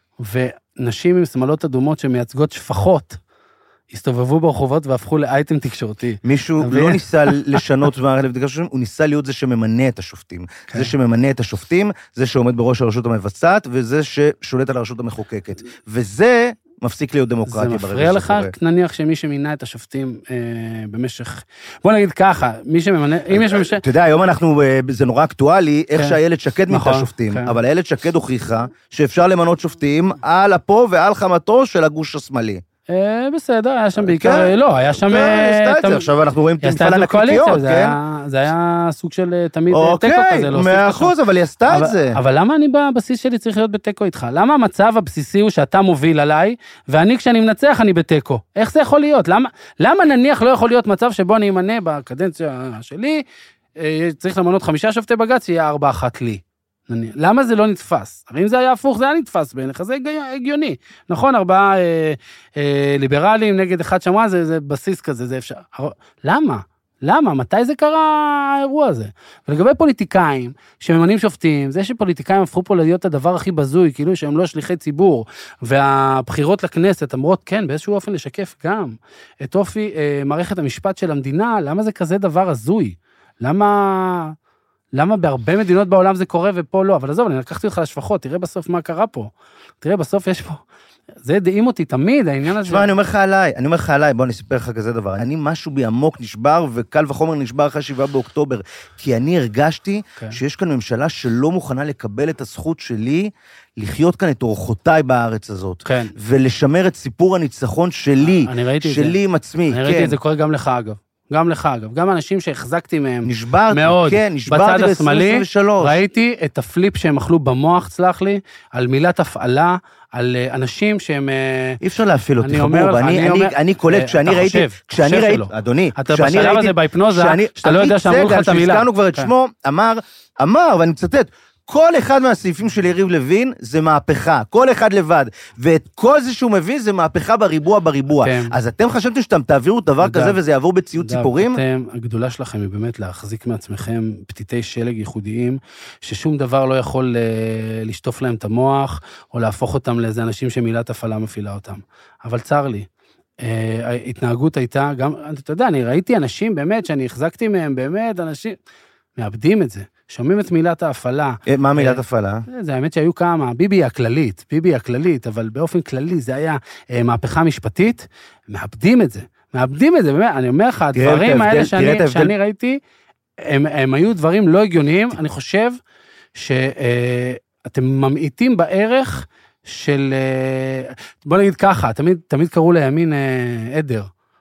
ונשים עם שמלות אדומות שמייצגות שפחות, הסתובבו ברחובות והפכו לאייטם תקשורתי. מישהו לא ניסה לשנות מערכת לבחירת שופטים, הוא ניסה להיות זה שממנה את השופטים. זה שממנה את השופטים, זה שעומד בראש הרשות המבצעת, וזה ששולט על הרשות המחוקקת. וזה מפסיק להיות דמוקרטיה. זה מפריע לך, נניח שמי שמינה את השופטים במשך... בוא נגיד ככה, מי שממנה... אם יש ממשלה... אתה יודע, היום אנחנו, זה נורא אקטואלי, איך שהילד שקד מינתה שופטים, אבל הילד שקד הוכיחה שאפשר למנות שופטים על אפו ועל חמתו של הגוש השמאלי. בסדר, היה שם בעיקר, לא, היה שם... עכשיו אנחנו רואים מפעל הנקניקיות, כן? זה היה סוג של תמיד טקו כזה. מאה אחוז, אבל היא עשתה את זה. אבל למה אני בבסיס שלי צריך להיות בטקו איתך? למה המצב הבסיסי הוא שאתה מוביל עליי, ואני כשאני מנצח אני בטקו? איך זה יכול להיות? למה נניח לא יכול להיות מצב שבו אני אמנה בקדנציה שלי, צריך למנות חמישה שופטי בג"ץ, יהיה ארבע אחת לי. למה זה לא נתפס? הרי אם זה היה הפוך, זה היה נתפס בעיניך, זה הגיוני. נכון, ארבעה אה, אה, ליברלים נגד אחד שמרה, זה, זה בסיס כזה, זה אפשר. למה? למה? מתי זה קרה האירוע הזה? ולגבי פוליטיקאים שממנים שופטים, זה שפוליטיקאים הפכו פה להיות הדבר הכי בזוי, כאילו שהם לא שליחי ציבור, והבחירות לכנסת אמרות, כן, באיזשהו אופן לשקף גם את אופי אה, מערכת המשפט של המדינה, למה זה כזה דבר הזוי? למה... למה בהרבה מדינות בעולם זה קורה ופה לא? אבל עזוב, אני לקחתי אותך לשפחות, תראה בסוף מה קרה פה. תראה, בסוף יש פה... זה דעים אותי תמיד, העניין הזה... תשמע, אני אומר לך עליי, אני אומר לך עליי, בוא נספר לך כזה דבר. אני משהו בי עמוק נשבר, וקל וחומר נשבר אחרי שבעה באוקטובר, כי אני הרגשתי שיש כאן ממשלה שלא מוכנה לקבל את הזכות שלי, לחיות כאן את אורחותיי בארץ הזאת. כן. ולשמר את סיפור הניצחון שלי, שלי עם עצמי. אני ראיתי את זה קורה גם לך, אגב. גם לך, אגב, גם אנשים שהחזקתי מהם נשברתי, מאוד, כן, נשברתי בצד השמאלי, ב-עשרים ושלוש. ראיתי את הפליפ שהם אכלו במוח, צלח לי, על מילת הפעלה, על אנשים שהם... אי אפשר להפעיל אותי, חבוב, אני קולט, כשאני ראיתי, כשאני ראיתי, אדוני, אתה בשלב הזה בהיפנוזה, שאתה לא יודע שאמרו לך את המילה. שהזכרנו כבר את שמו, אמר, אמר, ואני מצטט, כל אחד מהסעיפים של יריב לוין זה מהפכה, כל אחד לבד, ואת כל זה שהוא מביא זה מהפכה בריבוע בריבוע. אז אתם חשבתם שאתם תעבירו דבר כזה וזה יעבור בציוד ציפורים? אתם, הגדולה שלכם היא באמת להחזיק מעצמכם פתיתי שלג ייחודיים, ששום דבר לא יכול לשטוף להם את המוח, או להפוך אותם לאיזה אנשים שמילת הפעלה מפעילה אותם. אבל צר לי, ההתנהגות הייתה גם, אתה יודע, אני ראיתי אנשים באמת, שאני החזקתי מהם באמת, אנשים מאבדים את זה. שומעים את מילת ההפעלה. מה מילת הפעלה? זה האמת שהיו כמה, ביבי הכללית, ביבי הכללית, אבל באופן כללי זה היה מהפכה משפטית, מאבדים את זה, מאבדים את זה, באמת, אני אומר לך, הדברים האלה שאני, שאני ראיתי, הם, הם היו דברים לא הגיוניים, אני חושב שאתם ממעיטים בערך של, בוא נגיד ככה, תמיד, תמיד קראו לימין עדר,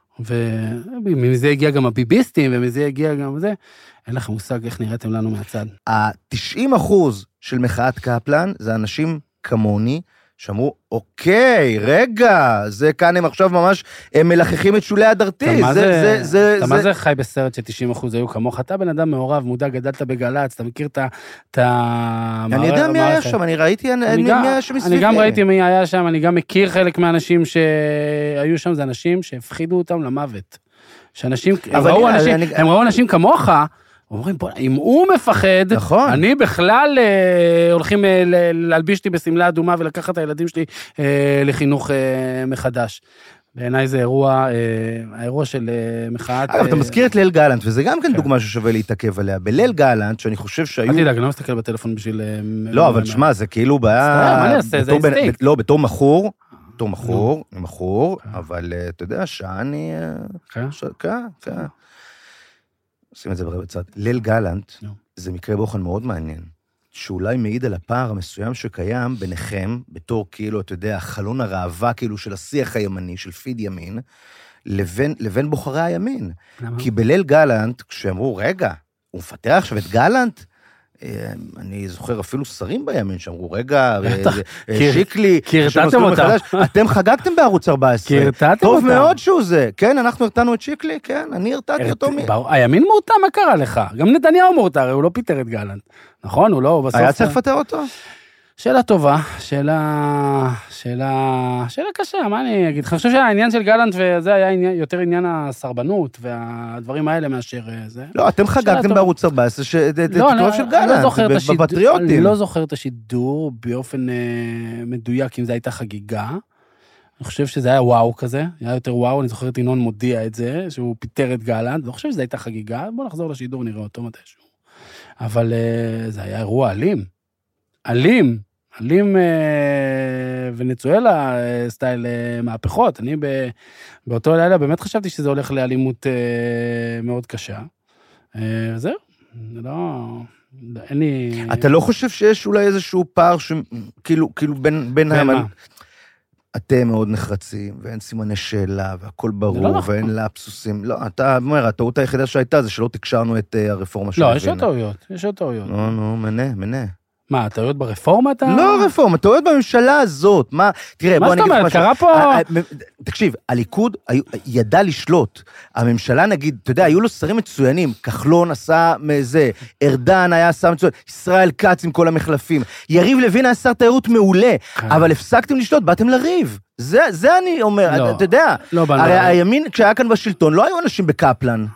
ומזה הגיע גם הביביסטים, ומזה הגיע גם זה, אין לכם מושג איך נראיתם לנו מהצד. ה-תשעים אחוז של מחאת קפלן, זה אנשים כמוני, שאמרו, אוקיי, רגע, זה כאן הם עכשיו ממש, הם מלחכים את שולי הדרתי. אתה זה, זה, אתה מה זה חי בסרט ש-תשעים אחוז היו כמוך? אתה בן אדם מעורב, מודע, גדלת בגלץ, אתה מכיר את ה... אני יודע מי היה שם, אני ראיתי מי היה שם מסביבי. אני גם ראיתי מי היה שם, אני גם מכיר חלק מהאנשים שהיו שם, זה אנשים שהפחידו אותם למוות. שאנשים, הם ראו אנשים, הם ראו אנשים כמוך, אומרים, בוא, אם הוא מפחד, נכון. אני בכלל אה, הולכים אה, להלביש אותי בסמלה אדומה ולקחת את הילדים שלי אה, לחינוך אה, מחדש. בעיניי זה אירוע, אה, האירוע של אה, מחאת... אגב, אה, אתה מזכיר את ליל גלנט, וזה גם כן דוגמה ששווה להתעכב עליה. בליל גלנט, שאני חושב שהיו... אל תדאג, אני לא מסתכל בטלפון בשביל... לא, אבל תשמע, זה כאילו בעיה... מה אני אעשה? זה אינסטינקט. לא, בתור מכור, בתור מכור, מכור, אבל אתה יודע, שאני... כן, כן. עושים את זה בצד. ליל גלנט, זה מקרה באופן מאוד מעניין, שאולי מעיד על הפער המסוים שקיים ביניכם, בתור כאילו, אתה יודע, חלון הראווה כאילו של השיח הימני, של פיד ימין, לבין, לבין בוחרי הימין. למה? כי בליל גלנט, כשאמרו, רגע, הוא מפתח עכשיו את גלנט? אני זוכר אפילו שרים בימין שאמרו, רגע, שיקלי, קרטעתם אותם. אתם חגגתם בערוץ ארבע עשרה. קרטעתם אותם. טוב מאוד שהוא זה. כן, אנחנו הרתענו את שיקלי, כן, אני הרתעתי אותו. הימין מורתע, מה קרה לך? גם נתניהו מורתע, הרי הוא לא פיטר את גלנט. נכון, הוא לא, בסוף... היה צריך לפטר אותו? שאלה טובה, שאלה, שאלה, שאלה קשה, מה אני אגיד? אני חושב שהעניין של גלנט וזה היה עניין, יותר עניין הסרבנות והדברים האלה מאשר זה. לא, אתם חגגתם בערוץ ארבע עשרה תקרוב של גלנט, בפטריוטים. אני לא זוכר את השידור באופן מדויק, אם זה הייתה חגיגה. אני חושב שזה היה וואו כזה, היה יותר וואו, אני זוכר את ינון מודיע את זה, שהוא פיטר את גלנט, אני חושב שזה הייתה חגיגה, בוא נחזור לשידור, נראה אותו מתישהו. אבל זה היה אירוע אלים. אלים, אלים ונצואלה סטייל מהפכות. אני באותו לילה באמת חשבתי שזה הולך לאלימות מאוד קשה. זהו, זה לא... אין לי... אתה לא חושב שיש אולי איזשהו פער שכאילו, כאילו בין האמן... אתם מאוד נחרצים, ואין סימני שאלה, והכל ברור, ואין לאפסוסים. לא, אתה אומר, הטעות היחידה שהייתה זה שלא תקשרנו את הרפורמה של... לא, יש עוד טעויות, יש עוד טעויות. לא, נו, מנה, מנה. מה, טעויות ברפורמה אתה? לא רפורמה, טעויות בממשלה הזאת. מה, תראה, בוא אני אגיד משהו. מה זאת אומרת, קרה פה... תקשיב, הליכוד ידע לשלוט. הממשלה, נגיד, אתה יודע, היו לו שרים מצוינים. כחלון עשה מזה, ארדן היה שר מצוין, ישראל כץ עם כל המחלפים. יריב לוין היה שר תיירות מעולה, אבל הפסקתם לשלוט, באתם לריב. זה, זה אני אומר, אתה יודע. הרי הימין, כשהיה כאן בשלטון, לא היו אנשים בקפלן.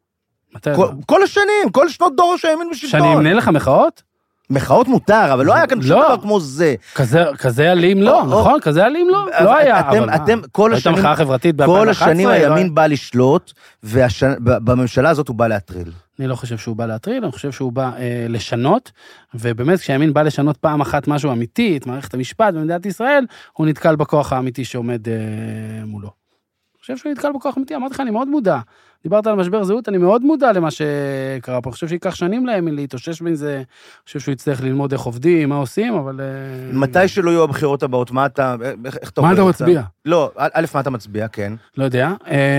כל השנים, כל שנות דור שהימין בשלטון. שאני אמנה לך מחאות? מחאות מותר, אבל לא היה כאן שום דבר כמו זה. כזה אלים לא, נכון? כזה אלים לא, לא היה. אתם, כל השנים, כל השנים הימין בא לשלוט, ובממשלה הזאת הוא בא להטריל. אני לא חושב שהוא בא להטריל, אני חושב שהוא בא לשנות, ובאמת כשהימין בא לשנות פעם אחת משהו אמיתי, את מערכת המשפט במדינת ישראל, הוא נתקל בכוח האמיתי שעומד מולו. אני חושב שהוא נתקל בכוח אמיתי, אמרתי לך, אני מאוד מודע. דיברת על משבר זהות, אני מאוד מודע למה שקרה פה. אני חושב שיקח שנים להם להתאושש מזה, אני חושב שהוא יצטרך ללמוד איך עובדים, מה עושים, אבל... מתי שלא יהיו הבחירות הבאות, מה אתה... מה אתה מצביע? לא, א', מה אתה מצביע, כן. לא יודע.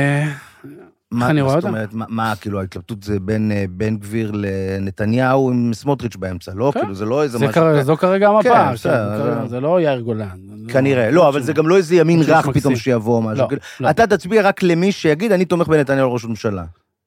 מה אני רואה אותה? זאת אומרת, מה, כאילו, ההתלבטות זה בין בן גביר לנתניהו עם סמוטריץ' באמצע, לא? כאילו, זה לא איזה משהו... זו כרגע המפה, זה לא יאיר גולן. כנראה, לא, אבל זה גם לא איזה ימין רך פתאום שיבוא משהו. אתה תצביע רק למי שיגיד, אני תומך בנתניהו ראש הממשלה.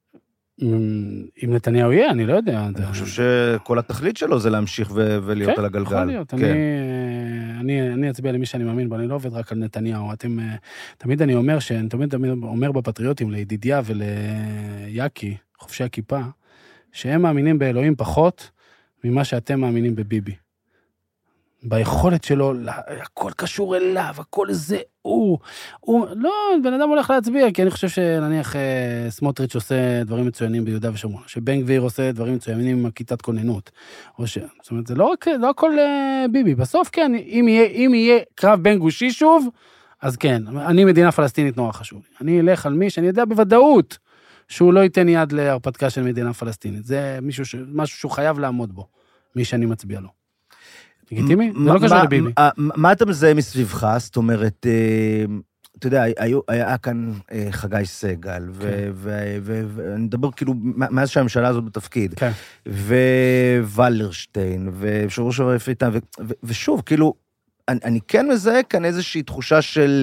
אם נתניהו יהיה, אני לא יודע. אני חושב שכל התכלית שלו זה להמשיך ולהיות על הגלגל. כן, יכול להיות. אני אצביע למי שאני מאמין בו, אני לא עובד רק על נתניהו. תמיד אני אומר, שאני תמיד אומר בפטריוטים, לידידיה וליאקי, חופשי הכיפה, שהם מאמינים באלוהים פחות ממה שאתם מאמינים בביבי. ביכולת שלו, הכל קשור אליו, הכל זה הוא, הוא, לא, בן אדם הולך להצביע, כי אני חושב שנניח סמוטריץ' עושה דברים מצוינים ביהודה ושומרון, שבן גביר עושה דברים מצוינים עם הכיתת כוננות, או ש... זאת אומרת, זה לא רק, לא הכל ביבי, בסוף כן, אם יהיה, אם יהיה קרב בן גושי שוב, אז כן, אני מדינה פלסטינית נורא חשוב, אני אלך על מי שאני יודע בוודאות, שהוא לא ייתן יד להרפתקה של מדינה פלסטינית, זה מישהו ש... משהו שהוא חייב לעמוד בו, מי שאני מצביע לו. לגיטימי? זה לא קשור לביבי. מה אתה מזהה מסביבך? זאת אומרת, אתה יודע, היה כאן חגי סגל, ואני מדבר כאילו, מאז שהממשלה הזאת בתפקיד, ווולרשטיין, ושראש הרפתן, ושוב, כאילו, אני כן מזהה כאן איזושהי תחושה של...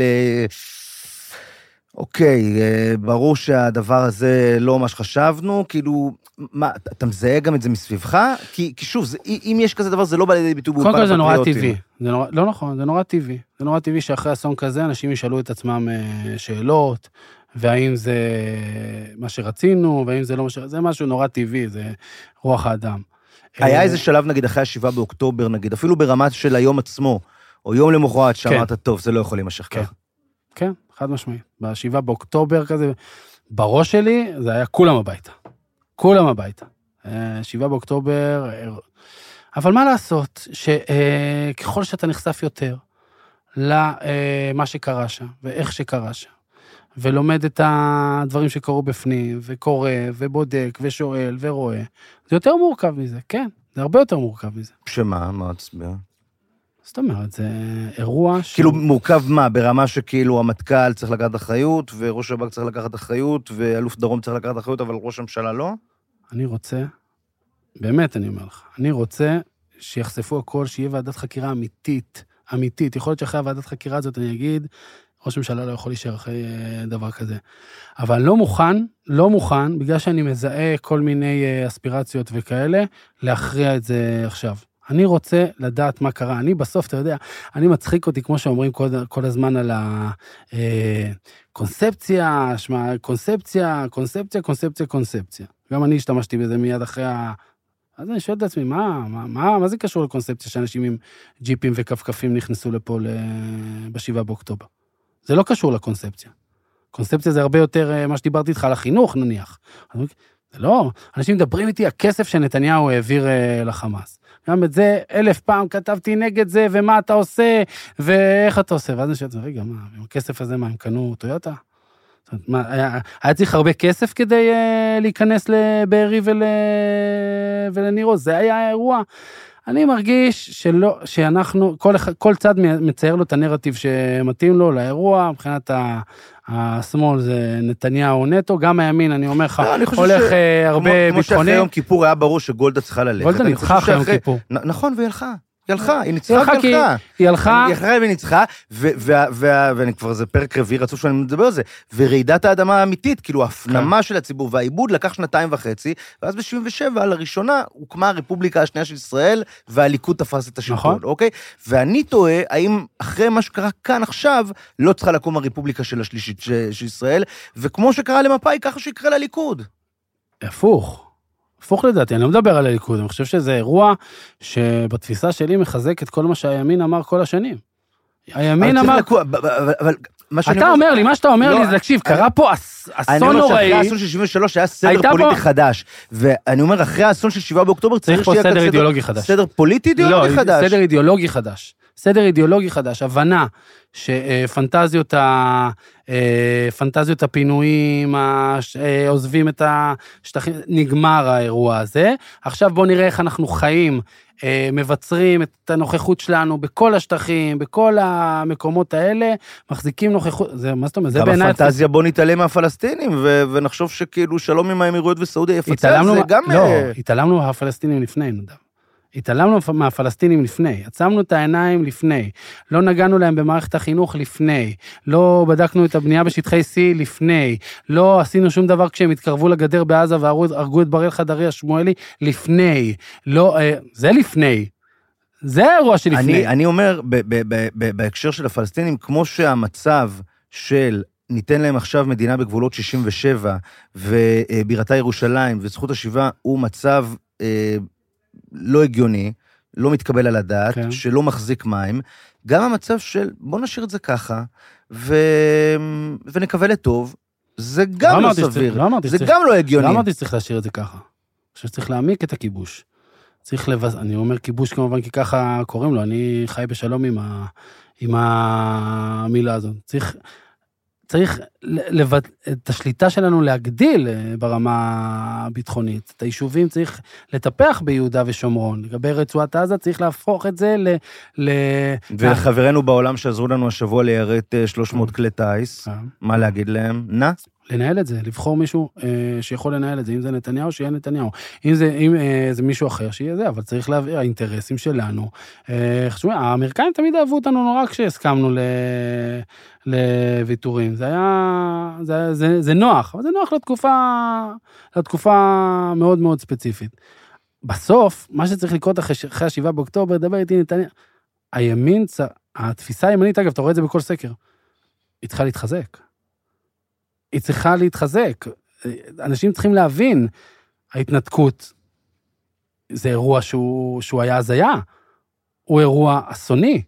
אוקיי, ברור שהדבר הזה לא מה שחשבנו, כאילו, מה, אתה מזהה גם את זה מסביבך? כי, כי שוב, זה, אם יש כזה דבר, זה לא בא לידי ביטוי באופן הפטריוטים. קודם כל זה נורא טבעי, זה נורא, לא נכון, זה נורא טבעי. זה נורא טבעי שאחרי אסון כזה, אנשים ישאלו את עצמם שאלות, והאם זה מה שרצינו, והאם זה לא מה שרצינו, זה משהו נורא טבעי, זה רוח האדם. היה איזה שלב, נגיד, אחרי השבעה באוקטובר, נגיד, אפילו ברמת של היום עצמו, או יום למחרת, שאמרת, טוב, זה לא יכול להימשך ככה. כן, חד משמעית. בשבעה באוקטובר כזה, בראש שלי, זה היה כולם הביתה. כולם הביתה. שבעה באוקטובר, אבל מה לעשות, שככל שאתה נחשף יותר למה שקרה שם, ואיך שקרה שם, ולומד את הדברים שקרו בפנים, וקורא, ובודק, ושואל, ורואה, זה יותר מורכב מזה, כן, זה הרבה יותר מורכב מזה. שמה, מה תסביר? זאת אומרת, זה אירוע ש... כאילו מורכב מה? ברמה שכאילו המטכ"ל צריך לקחת אחריות, וראש שב"כ צריך לקחת אחריות, ואלוף דרום צריך לקחת אחריות, אבל ראש הממשלה לא? אני רוצה, באמת אני אומר לך, אני רוצה שיחשפו הכל, שיהיה ועדת חקירה אמיתית, אמיתית. יכול להיות שאחרי הוועדת חקירה הזאת אני אגיד, ראש הממשלה לא יכול להישאר אחרי דבר כזה. אבל לא מוכן, לא מוכן, בגלל שאני מזהה כל מיני אספירציות וכאלה, להכריע את זה עכשיו. אני רוצה לדעת מה קרה. אני בסוף, אתה יודע, אני מצחיק אותי, כמו שאומרים כל, כל הזמן על הקונספציה, שמה, קונספציה, קונספציה, קונספציה, קונספציה. גם אני השתמשתי בזה מיד אחרי ה... אז אני שואל את עצמי, מה, מה, מה, מה זה קשור לקונספציה שאנשים עם ג'יפים וכפכפים נכנסו לפה בשבעה באוקטובר? זה לא קשור לקונספציה. קונספציה זה הרבה יותר, מה שדיברתי איתך על החינוך, נניח. זה לא, אנשים מדברים איתי, הכסף שנתניהו העביר לחמאס. גם את זה אלף פעם כתבתי נגד זה, ומה אתה עושה, ואיך אתה עושה, ואז אני שואל, רגע, מה, עם הכסף הזה, מה, הם קנו טויוטה? מה, היה, היה צריך הרבה כסף כדי uh, להיכנס לבארי ול, ולנירו, זה היה האירוע. אני מרגיש שלא, שאנחנו, כל, כל צד מצייר לו את הנרטיב שמתאים לו לאירוע, מבחינת ה... השמאל זה נתניהו נטו, גם הימין, אני אומר לך, הולך הרבה ביטחוני. כמו שאחרי יום כיפור היה ברור שגולדה צריכה ללכת. גולדה ניצחה אחרי יום כיפור. נכון, והיא הלכה. היא הלכה, היא ניצחה והלכה. היא הלכה. היא הלכה והיא ניצחה, ואני כבר, זה פרק רביעי, רצוף שאני מדבר על זה, ורעידת האדמה האמיתית, כאילו ההפנמה של הציבור והעיבוד לקח שנתיים וחצי, ואז ב-שבעים ושבע, לראשונה, הוקמה הרפובליקה השנייה של ישראל, והליכוד תפס את השלטון, אוקיי? ואני תוהה, האם אחרי מה שקרה כאן עכשיו, לא צריכה לקום הרפובליקה של השלישית של ישראל, וכמו שקרה למפאי, ככה שיקרה לליכוד. הפוך. הפוך לדעתי, אני לא מדבר על הליכוד, אני חושב שזה אירוע שבתפיסה שלי מחזק את כל מה שהימין אמר כל השנים. הימין אמר... אתה אומר לי, מה שאתה אומר לי, זה תקשיב, קרה פה אסון נוראי. אחרי האסון של שבעים ושלוש היה סדר פוליטי חדש, ואני אומר, אחרי האסון של שבעה באוקטובר צריך שיהיה סדר אידיאולוגי חדש. סדר פוליטי אידיאולוגי חדש. לא, סדר אידיאולוגי חדש. סדר אידיאולוגי חדש, הבנה שפנטזיות ה... פנטזיות הפינויים, עוזבים את השטחים, נגמר האירוע הזה. עכשיו בואו נראה איך אנחנו חיים, מבצרים את הנוכחות שלנו בכל השטחים, בכל המקומות האלה, מחזיקים נוכחות, זה, מה זאת אומרת? זה בעיניי... גם הפנטזיה בוא נתעלם מהפלסטינים, ונחשוב שכאילו שלום עם האמירויות וסעודיה יפצה, זה גם... לא, התעלמנו מהפלסטינים לפני, נדב. התעלמנו מהפלסטינים לפני, עצמנו את העיניים לפני, לא נגענו להם במערכת החינוך לפני, לא בדקנו את הבנייה בשטחי C לפני, לא עשינו שום דבר כשהם התקרבו לגדר בעזה והרגו את בראל חדרי השמואלי לפני, לא, זה לפני, זה האירוע שלפני. אני, אני אומר, ב- ב- ב- ב- בהקשר של הפלסטינים, כמו שהמצב של ניתן להם עכשיו מדינה בגבולות שישים ושבע, ובירתה ירושלים, וזכות השיבה הוא מצב... לא הגיוני, לא מתקבל על הדעת, כן. שלא מחזיק מים, גם המצב של בוא נשאיר את זה ככה, ו... ונקווה לטוב, זה גם לא סביר, לא אמרתי זה שצריך, גם לא הגיוני. לא אמרתי שצריך להשאיר את זה ככה. אני חושב שצריך להעמיק את הכיבוש. צריך לבז... אני אומר כיבוש כמובן כי ככה קוראים לו, אני חי בשלום עם, ה... עם המילה הזאת. צריך, צריך לבד... את השליטה שלנו להגדיל ברמה הביטחונית. את היישובים צריך לטפח ביהודה ושומרון. לגבי רצועת עזה צריך להפוך את זה ל... ל... וחברינו בעולם שעזרו לנו השבוע ליירט שלוש מאות כלי טייס, מה להגיד להם? נא? לנהל את זה, לבחור מישהו אה, שיכול לנהל את זה, אם זה נתניהו, שיהיה נתניהו, אם זה, אם, אה, זה מישהו אחר, שיהיה זה, אבל צריך להביא, האינטרסים שלנו, אה, חשוב, האמריקאים תמיד אהבו אותנו נורא כשהסכמנו ל, לוויתורים, זה היה, זה, זה, זה נוח, אבל זה נוח לתקופה, לתקופה מאוד מאוד ספציפית. בסוף, מה שצריך לקרות אחרי, אחרי השבעה באוקטובר, דבר איתי נתניהו, הימין, התפיסה הימנית, אגב, אתה רואה את זה בכל סקר, היא צריכה להתחזק. היא צריכה להתחזק. אנשים צריכים להבין, ההתנתקות, זה אירוע שהוא, שהוא היה הזיה, הוא אירוע אסוני.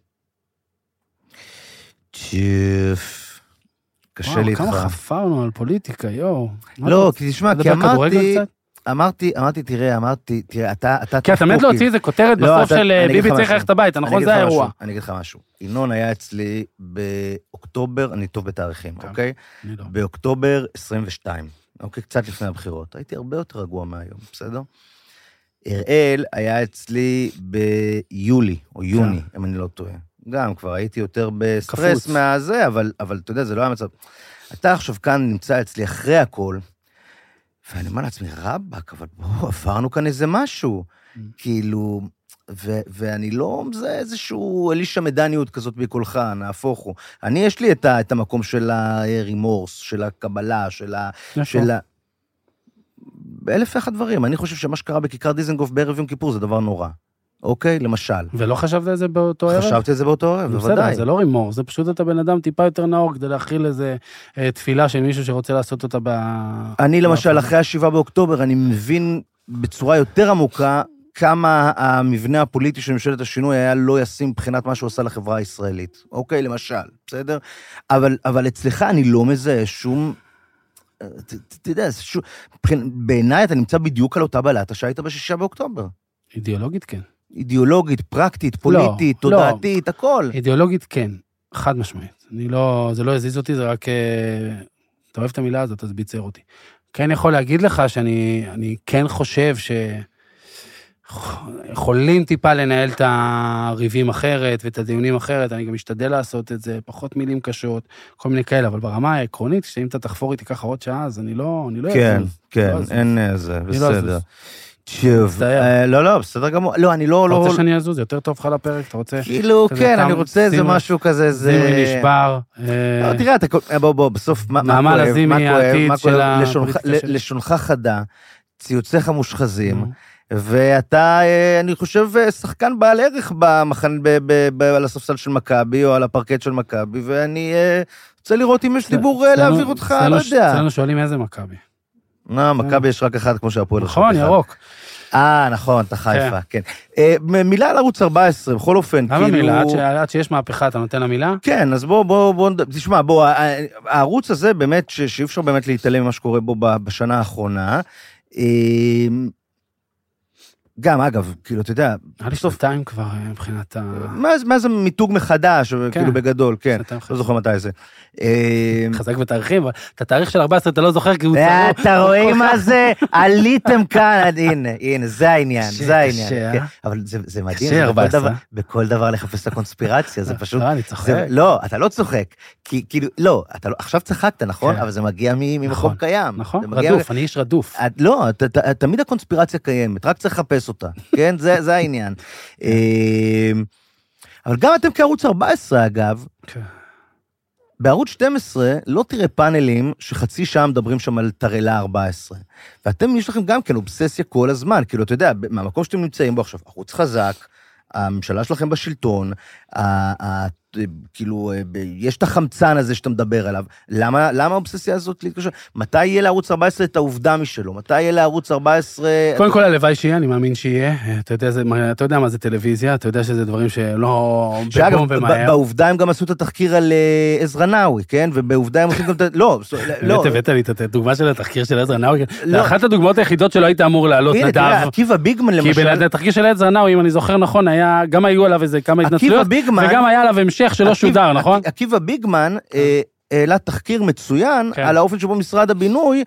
צ'יף, קשה לי איתך. כמה חפרנו על פוליטיקה, יואו. לא, כי תשמע, כי אמרתי, אמרתי, אמרתי, תראה, אמרתי, תראה, אתה, אתה... כי אתה מת להוציא איזה כותרת בסוף של ביבי צריך ללכת הביתה, נכון? זה האירוע. אני אגיד לך משהו. ינון היה אצלי באוקטובר, אני טוב בתאריכים, אוקיי? באוקטובר עשרים ושתיים, אוקיי? קצת לפני הבחירות. הייתי הרבה יותר רגוע מהיום, בסדר? הראל היה אצלי ביולי, או יוני, אם אני לא טועה. גם כבר הייתי יותר בסטרס מהזה, אבל, אבל אתה יודע, זה לא היה מצב. אתה עכשיו כאן נמצא אצלי אחרי הכל, ואני אומר לעצמי, רבק, אבל בואו, עברנו כאן איזה משהו. כאילו, ו- ואני לא, זה איזשהו אלישה מדניות כזאת בקולך, נהפוך הוא. אני, יש לי את, ה- את המקום של הרימורס, של הקבלה, של ה... של ה... באלף ואחת דברים. אני חושב שמה שקרה בכיכר דיזנגוף בערב יום כיפור זה דבר נורא. אוקיי? למשל. ולא חשבת על זה באותו ערב? חשבתי על זה באותו ערב, בוודאי. בסדר, זה לא רימור, זה פשוט אתה בן אדם טיפה יותר נאור, כדי להכיל איזה אה, תפילה של מישהו שרוצה לעשות אותה ב... אני למשל, אחרי השבעה באוקטובר, אני מבין בצורה יותר עמוקה, כמה המבנה הפוליטי של ממשלת השינוי היה לא ישים מבחינת מה שהוא עשה לחברה הישראלית. אוקיי? למשל, בסדר? אבל, אבל אצלך אני לא מזהה שום... אתה יודע, בעיניי אתה נמצא בדיוק על אותה בלטה שהיית בשישה באוקטובר. אידיאולוגית כן. אידיאולוגית, פרקטית, פוליטית, לא, תודעתית, לא. הכל. אידיאולוגית כן, חד משמעית. אני לא, זה לא הזיז אותי, זה רק, אתה אוהב את המילה הזאת, אז ביצר אותי. כן יכול להגיד לך שאני אני כן חושב שיכולים טיפה לנהל את הריבים אחרת ואת הדיונים אחרת, אני גם משתדל לעשות את זה, פחות מילים קשות, כל מיני כאלה, אבל ברמה העקרונית, שאם אתה תחפור איתי ככה עוד שעה, אז אני לא, אני לא כן, כן, אין זה, בסדר. שוב, לא, לא, בסדר גמור, לא, אני לא... אתה רוצה שאני אזוז, זה יותר טוב לך לפרק, אתה רוצה... כאילו, כן, אני רוצה איזה משהו כזה, זה... זימי נשבר. לא, תראה, בוא, בוא, בסוף, מה כואב, לשונך חדה, ציוציך מושחזים, ואתה, אני חושב, שחקן בעל ערך במחן, על הספסל של מכבי, או על הפרקט של מכבי, ואני רוצה לראות אם יש דיבור להעביר אותך, לא יודע. אצלנו שואלים איזה מכבי. לא, מכבי יש רק אחד, כמו שהפועל. נכון, ירוק. אה, נכון, אתה חיפה, כן. מילה על ערוץ ארבע עשרה, בכל אופן, כאילו... למה מילה? עד שיש מהפכה, אתה נותן לה מילה? כן, אז בוא, בוא, בוא, תשמע, בוא, הערוץ הזה באמת, שאי אפשר באמת להתעלם ממה שקורה בו בשנה האחרונה, גם, אגב, כאילו, אתה יודע... היה לי שנתיים כבר מבחינת ה... מה זה מיתוג מחדש, כאילו בגדול, כן. לא זוכר מתי זה. חזק בתאריכים, את התאריך של ארבע עשרה אתה לא זוכר, כי הוא צרור. אתה רואים מה זה? עליתם כאן, הנה, הנה, זה העניין, זה העניין. אבל זה מדהים, בכל דבר לחפש את הקונספירציה, זה פשוט... לא, אני צוחק. לא, אתה לא צוחק, כי כאילו, לא, עכשיו צחקת, נכון? אבל זה מגיע ממקום קיים. נכון, רדוף, אני איש רדוף. לא, תמיד הקונספירציה קיימת, רק צריך לחפש אותה, כן? זה העניין. אבל גם אתם כערוץ ארבע עשרה, אגב, בערוץ שתים עשרה לא תראה פאנלים שחצי שעה מדברים שם על תרלה ארבע עשרה. ואתם, יש לכם גם כן אובססיה כל הזמן, כאילו, אתה יודע, מהמקום שאתם נמצאים בו עכשיו, ערוץ חזק, הממשלה שלכם בשלטון, כאילו, יש את החמצן הזה שאתה מדבר עליו. למה, למה האובססיה הזאת להתקשר? מתי יהיה לערוץ ארבע עשרה את העובדה משלו? מתי יהיה לערוץ ארבע עשרה... קודם כל, הלוואי שיהיה, אני מאמין שיהיה. אתה יודע, זה, אתה יודע מה זה טלוויזיה, אתה יודע שזה דברים שלא... שאגב, בעובדה הם גם עשו את התחקיר על עזרא נאווי, כן? ובעובדה הם עושים גם את... לא, לא. הבאת לי את הדוגמה של התחקיר של עזרא נאווי. זה אחת הדוגמאות היחידות שלא היית אמור לעלות, נדב. הנה, תראה, עקיבא ביגמן למשל... כי בתחקיר של עזרא נאווי, אם אני זוכר נכון, היה, גם היו עליו איזה כמה התנצלויות, וגם היה עליו המשך שלא שודר, נכון? עקיבא ביגמן העלה תחקיר מצוין על האופן שבו משרד הבינוי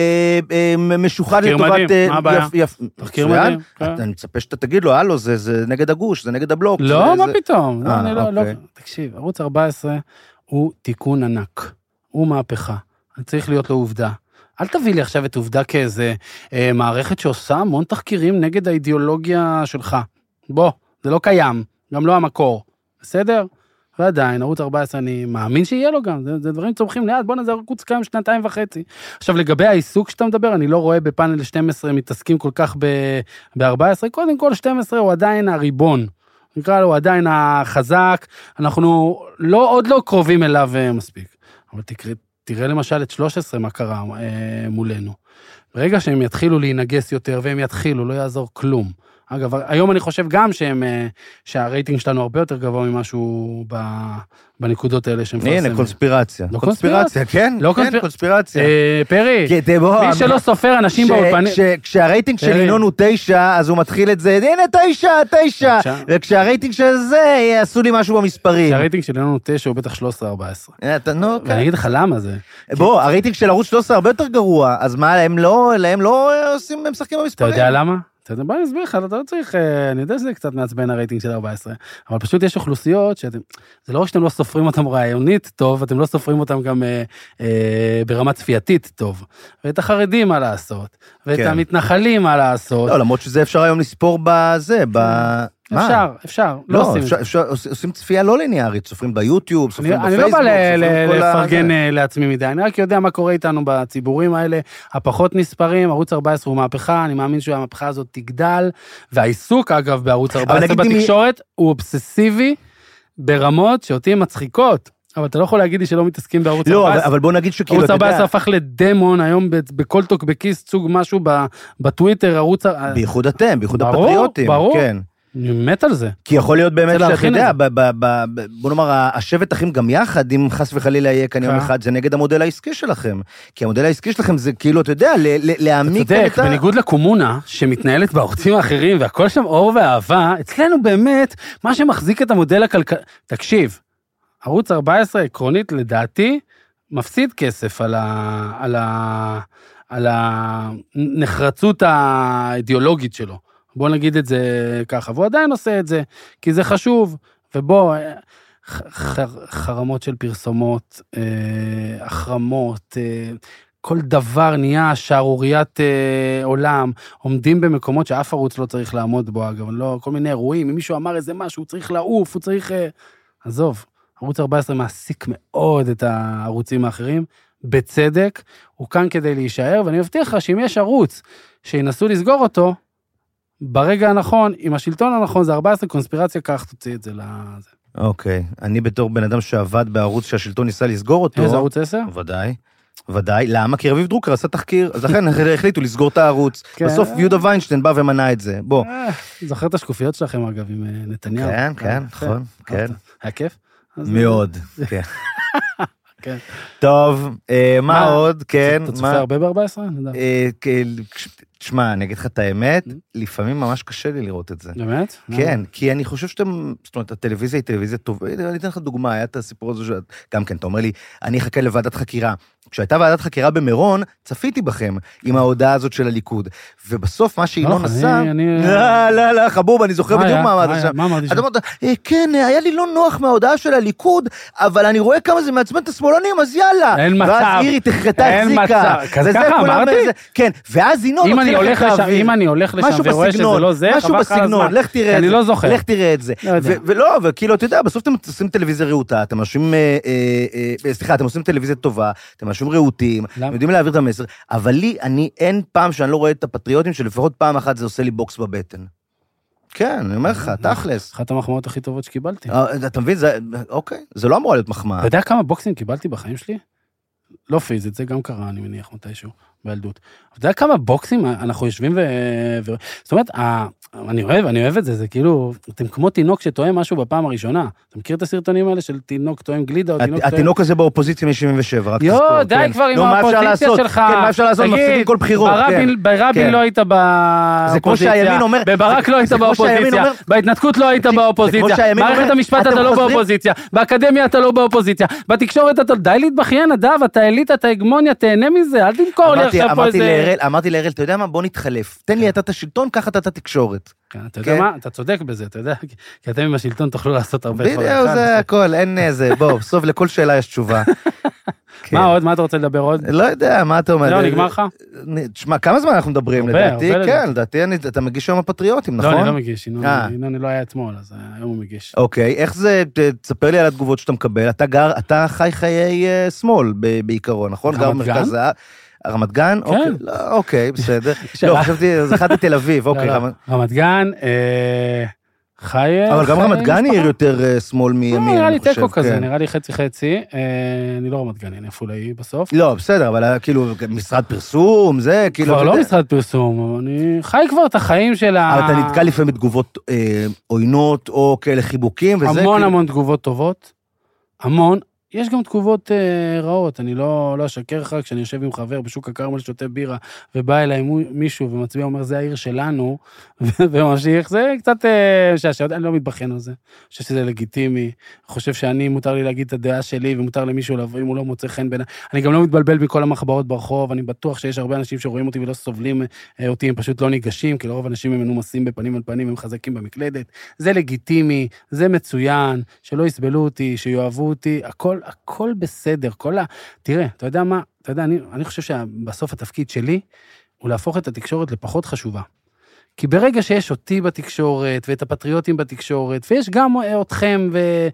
משוחד לטובת... תחקיר מדהים, מה הבעיה? תחקיר מדהים. אני מצפה שאתה תגיד לו, הלו, זה נגד הגוש, זה נגד הבלוק. לא, מה פתאום? תקשיב, ערוץ ארבע עשרה הוא תיקון ענק, הוא מהפכה, צריך להיות לו עובדה. אל תביא לי עכשיו את עובדה כאיזה אה, מערכת שעושה המון תחקירים נגד האידיאולוגיה שלך. בוא, זה לא קיים, גם לא המקור. בסדר? ועדיין, ערוץ ארבע עשרה אני מאמין שיהיה לו גם, זה, זה דברים צומחים לאט, בוא נזה ערוץ קיים שנתיים וחצי. עכשיו, לגבי העיסוק שאתה מדבר, אני לא רואה בפאנל שתים עשרה מתעסקים כל כך ב-ארבע עשרה, קודם כל שתים עשרה הוא עדיין הריבון. נקרא לו עדיין החזק, אנחנו לא, עוד לא קרובים אליו מספיק. אבל תקרא, תראה למשל את שלוש עשרה מה קרה אה, מולנו. ברגע שהם יתחילו להינגס יותר, והם יתחילו, לא יעזור כלום. אגב, היום אני חושב גם שהם, שהרייטינג שלנו הרבה יותר גבוה ממשהו בנקודות האלה שהם מפרסמים. הנה, קונספירציה. לא קונספירציה, כן? לא כן, קונספירציה. פרי, מי שלא סופר אנשים באולפנים... כשהרייטינג של ינון הוא תשע, אז הוא מתחיל את זה, הנה תשע, תשע, וכשהרייטינג של זה, יעשו לי משהו במספרים. כשהרייטינג של ינון הוא תשע, הוא בטח שלוש עשרה ארבע עשרה. ואני אגיד לך למה זה. בוא, הרייטינג של ערוץ שלוש עשרה הרבה יותר גרוע, אז מה, הם לא עושים, הם משחקים במספרים. אתה יודע למה? בוא נסביר לך, אתה לא צריך, אני יודע שזה קצת מעצבן הרייטינג של ארבע עשרה, אבל פשוט יש אוכלוסיות שאתם, זה לא רק שאתם לא סופרים אותם רעיונית טוב, אתם לא סופרים אותם גם אה, אה, ברמה צפייתית טוב, ואת החרדים מה לעשות, ואת כן. המתנחלים מה לעשות. לא, למרות שזה אפשר היום לספור בזה, ב... אפשר, אפשר, לא עושים את זה. עושים צפייה לא ליניארית, סופרים ביוטיוב, סופרים בפייסבוק. אני לא בא לפרגן לעצמי מדי, אני רק יודע מה קורה איתנו בציבורים האלה, הפחות נספרים, ערוץ ארבע עשרה הוא מהפכה, אני מאמין שהמהפכה הזאת תגדל, והעיסוק אגב בערוץ ארבע עשרה בתקשורת הוא אובססיבי ברמות שאותי מצחיקות. אבל אתה לא יכול להגיד לי שלא מתעסקים בערוץ ארבע עשרה. לא, אבל בוא נגיד שכאילו, ערוץ ארבע עשרה הפך לדמון, היום בכל טוקבקיסט סוג משהו בטוויטר, ערוץ... בייחוד אתם, בייחוד הפטריוטים. ברור, ברור. אני מת על זה. כי יכול להיות באמת שאתה יודע, בוא נאמר, השבט אחים גם יחד, אם חס וחלילה יהיה כאן יום אחד, זה נגד המודל העסקי שלכם. כי המודל העסקי שלכם זה כאילו, אתה יודע, להעמיק... אתה יודע, בניגוד לקומונה, שמתנהלת בערוצים האחרים, והכל שם אור ואהבה, אצלנו באמת, מה שמחזיק את המודל הכלכלי... תקשיב, ערוץ ארבע עשרה עקרונית, לדעתי, מפסיד כסף על ה... על ה... על הנחרצות האידיאולוגית שלו. בוא נגיד את זה ככה, והוא עדיין עושה את זה, כי זה חשוב, ובוא, חרמות של פרסומות, החרמות, כל דבר נהיה שערוריית עולם, עומדים במקומות שאף ערוץ לא צריך לעמוד בו, אגב, לא, כל מיני אירועים, אם מישהו אמר איזה משהו, הוא צריך לעוף, הוא צריך, עזוב, ערוץ ארבע עשרה מעסיק מאוד את הערוצים האחרים, בצדק, הוא כאן כדי להישאר, ואני מבטיח לך שאם יש ערוץ שינסו לסגור אותו, ברגע הנכון, עם השלטון הנכון, זה ארבע עשרה קונספירציה, כך תוציא את זה לזה. אוקיי, אני בתור בן אדם שעבד בערוץ שהשלטון ניסה לסגור אותו... איזה ערוץ עשר? ודאי, ודאי. למה? כי רביב דרוקר עשה תחקיר, אז לכן החליטו לסגור את הערוץ. בסוף יהודה ויינשטיין בא ומנע את זה. בוא. זוכר את השקופיות שלכם, אגב, עם נתניהו. כן, כן, נכון, כן. היה כיף? מאוד, כן. טוב, מה עוד? כן. אתה צופה הרבה ב-ארבע עשרה? תשמע, אני אגיד לך את האמת, לפעמים ממש קשה לי לראות את זה. באמת? כן, כי אני חושב שאתם, זאת אומרת, הטלוויזיה היא טלוויזיה טובה, אני אתן לך דוגמה, היה את הסיפור הזה, גם כן, אתה אומר לי, אני אחכה לוועדת חקירה. כשהייתה ועדת חקירה במירון, צפיתי בכם עם ההודעה הזאת של הליכוד, ובסוף מה שהיא לא נסע, לא, לא, לא, חבוב, אני זוכר בדיוק מה אמרת עכשיו. מה אמרתי שם? אתה אמרת, כן, היה לי לא נוח מההודעה של הליכוד, אבל אני רואה כמה זה מעצבן את השמאלנים, אז יאללה. אין מצב. ואז אירי תחרתה החזיקה. כזה ככה אמרתי? כן, ואז ינון אם אני הולך לשם ורואה שזה לא זה, משהו בסגנון, לך תראה את זה. אני לא זוכר. לך תראה את זה. ולא, וכאילו, אתה יודע, בסוף אתם עושים טלוויזיה רעותה, אתם משום, סליחה, אתם עושים טלוויזיה טובה, אתם משום רעותים, אתם יודעים להעביר את המסר, אבל לי, אני, אין פעם שאני לא רואה את הפטריוטים, שלפחות פעם אחת זה עושה לי בוקס בבטן. כן, אני אומר לך, תכלס. אחת המחמאות הכי טובות שקיבלתי. אתה מבין, זה, אוקיי, זה לא אמורה להיות מחמאה. אתה יודע כמה בוקסים קיבלתי בחיים שלי? לא פיזית, זה גם קרה, אני מניח, מתישהו, בילדות. אתה יודע כמה בוקסים אנחנו יושבים ו... ו... זאת אומרת, אני אוהב, אני אוהב את זה, זה כאילו, אתם כמו תינוק שטועם משהו בפעם הראשונה. אתה מכיר את הסרטונים האלה של תינוק טועם גלידה או תינוק טועם? התינוק הזה באופוזיציה מ-שבעים ושבע, רק תזכור. יו, די כבר עם האופוזיציה שלך. כן, מה אפשר לעשות? מפסידים כל בחירות. ברבין לא היית באופוזיציה, בברק לא היית באופוזיציה, בהתנתקות לא היית באופוזיציה, מערכת המשפט אתה לא באופוזיציה, באקדמיה אתה לא באופוזיציה, בתקשורת אתה די להתבכיין, אדב, אתה אליט, אתה הגמוניה, תהנה מזה, אל תמכור לי עכשיו פה איזה... אמרתי להראל, אתה יודע מה? בוא נתחלף. תן לי אתה את השלטון, קח אתה את התקשורת. אתה יודע מה? אתה צודק בזה, אתה יודע, כי אתם עם השלטון תוכלו לעשות הרבה דברים. בדיוק, זה הכל, אין איזה, בוא, בסוף לכל שאלה יש תשובה. מה עוד? מה אתה רוצה לדבר עוד? לא יודע, מה אתה אומר? לא, נגמר לך? תשמע, כמה זמן אנחנו מדברים? לדעתי, כן, לדעתי, אתה מגיש היום הפטריוטים, נכון? לא, אני לא מגיש, ינון לא היה אתמול, אז היום הוא מגיש. אוקיי, איך זה, תספר לי על התגובות שאתה מקבל, אתה גר, אתה חי חיי שמאל בעיקרון, נכון? גר במרכז רמת גן? כן. אוקיי, בסדר. לא, חשבתי, זכרתי תל אביב, אוקיי. רמת גן, חי... אבל גם רמת גן היא יותר שמאל מימין, נראה לי תיקו כזה, נראה לי חצי חצי. אני לא רמת גן, אני אפולאי בסוף. לא, בסדר, אבל כאילו, משרד פרסום, זה כאילו... כבר לא משרד פרסום, אני חי כבר את החיים של ה... אבל אתה נתקע לפעמים בתגובות עוינות, או כאלה חיבוקים, וזה... המון המון תגובות טובות, המון. יש גם תגובות אה, רעות, אני לא, לא אשקר לך, כשאני יושב עם חבר בשוק הכרמל שותה בירה, ובא אליי מישהו ומצביע, אומר, זה העיר שלנו, וממשיך, זה קצת אה, שעשעות, אני לא מתבחן על זה, אני חושב שזה לגיטימי, חושב שאני, מותר לי להגיד את הדעה שלי, ומותר למישהו לבוא, אם הוא לא מוצא חן בין... אני גם לא מתבלבל מכל המחברות ברחוב, אני בטוח שיש הרבה אנשים שרואים אותי ולא סובלים אה, אותי, הם פשוט לא ניגשים, כי לרוב אנשים הם מנומסים בפנים על פנים, הם חזקים במקלדת, זה לגיטימי, זה מצוין, שלא יסבלו אותי, שיואהבו אותי, הכל הכל בסדר, כל ה... תראה, אתה יודע מה? אתה יודע, אני, אני חושב שבסוף התפקיד שלי הוא להפוך את התקשורת לפחות חשובה. כי ברגע שיש אותי בתקשורת, ואת הפטריוטים בתקשורת, ויש גם אתכם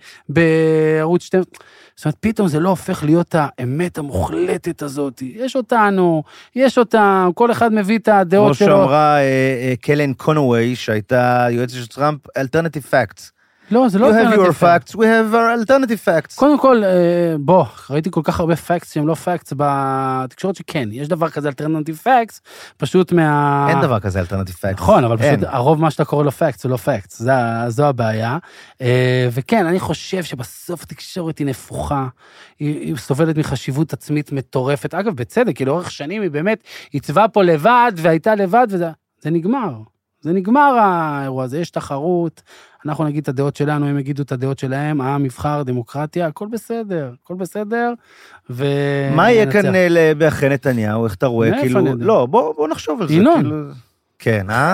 בערוץ שתיים, זאת אומרת, פתאום זה לא הופך להיות האמת המוחלטת הזאת. יש אותנו, יש אותם, כל אחד מביא את הדעות שלו. כמו שאמרה קלן קונווי, שהייתה יועצת של טראמפ, Alternative Facts. לא, זה לא You have your facts, we have our alternative facts. קודם כל, בוא, ראיתי כל כך הרבה facts שהם לא facts בתקשורת שכן, יש דבר כזה alternative facts, פשוט מה... אין דבר כזה alternative facts. נכון, אבל פשוט הרוב מה שאתה קורא לו facts, זה לא facts, זו הבעיה. וכן, אני חושב שבסוף התקשורת היא נפוחה, היא סובלת מחשיבות עצמית מטורפת, אגב, בצדק, כי לאורך שנים היא באמת עיצבה פה לבד, והייתה לבד, וזה נגמר. זה נגמר האירוע הזה, יש תחרות, אנחנו נגיד את הדעות שלנו, הם יגידו את הדעות שלהם, העם יבחר, דמוקרטיה, הכל בסדר, הכל בסדר, ו... מה יהיה כאן באחרי נתניהו, איך אתה רואה, כאילו, לא, בוא נחשוב על זה, ינון. כן, אה?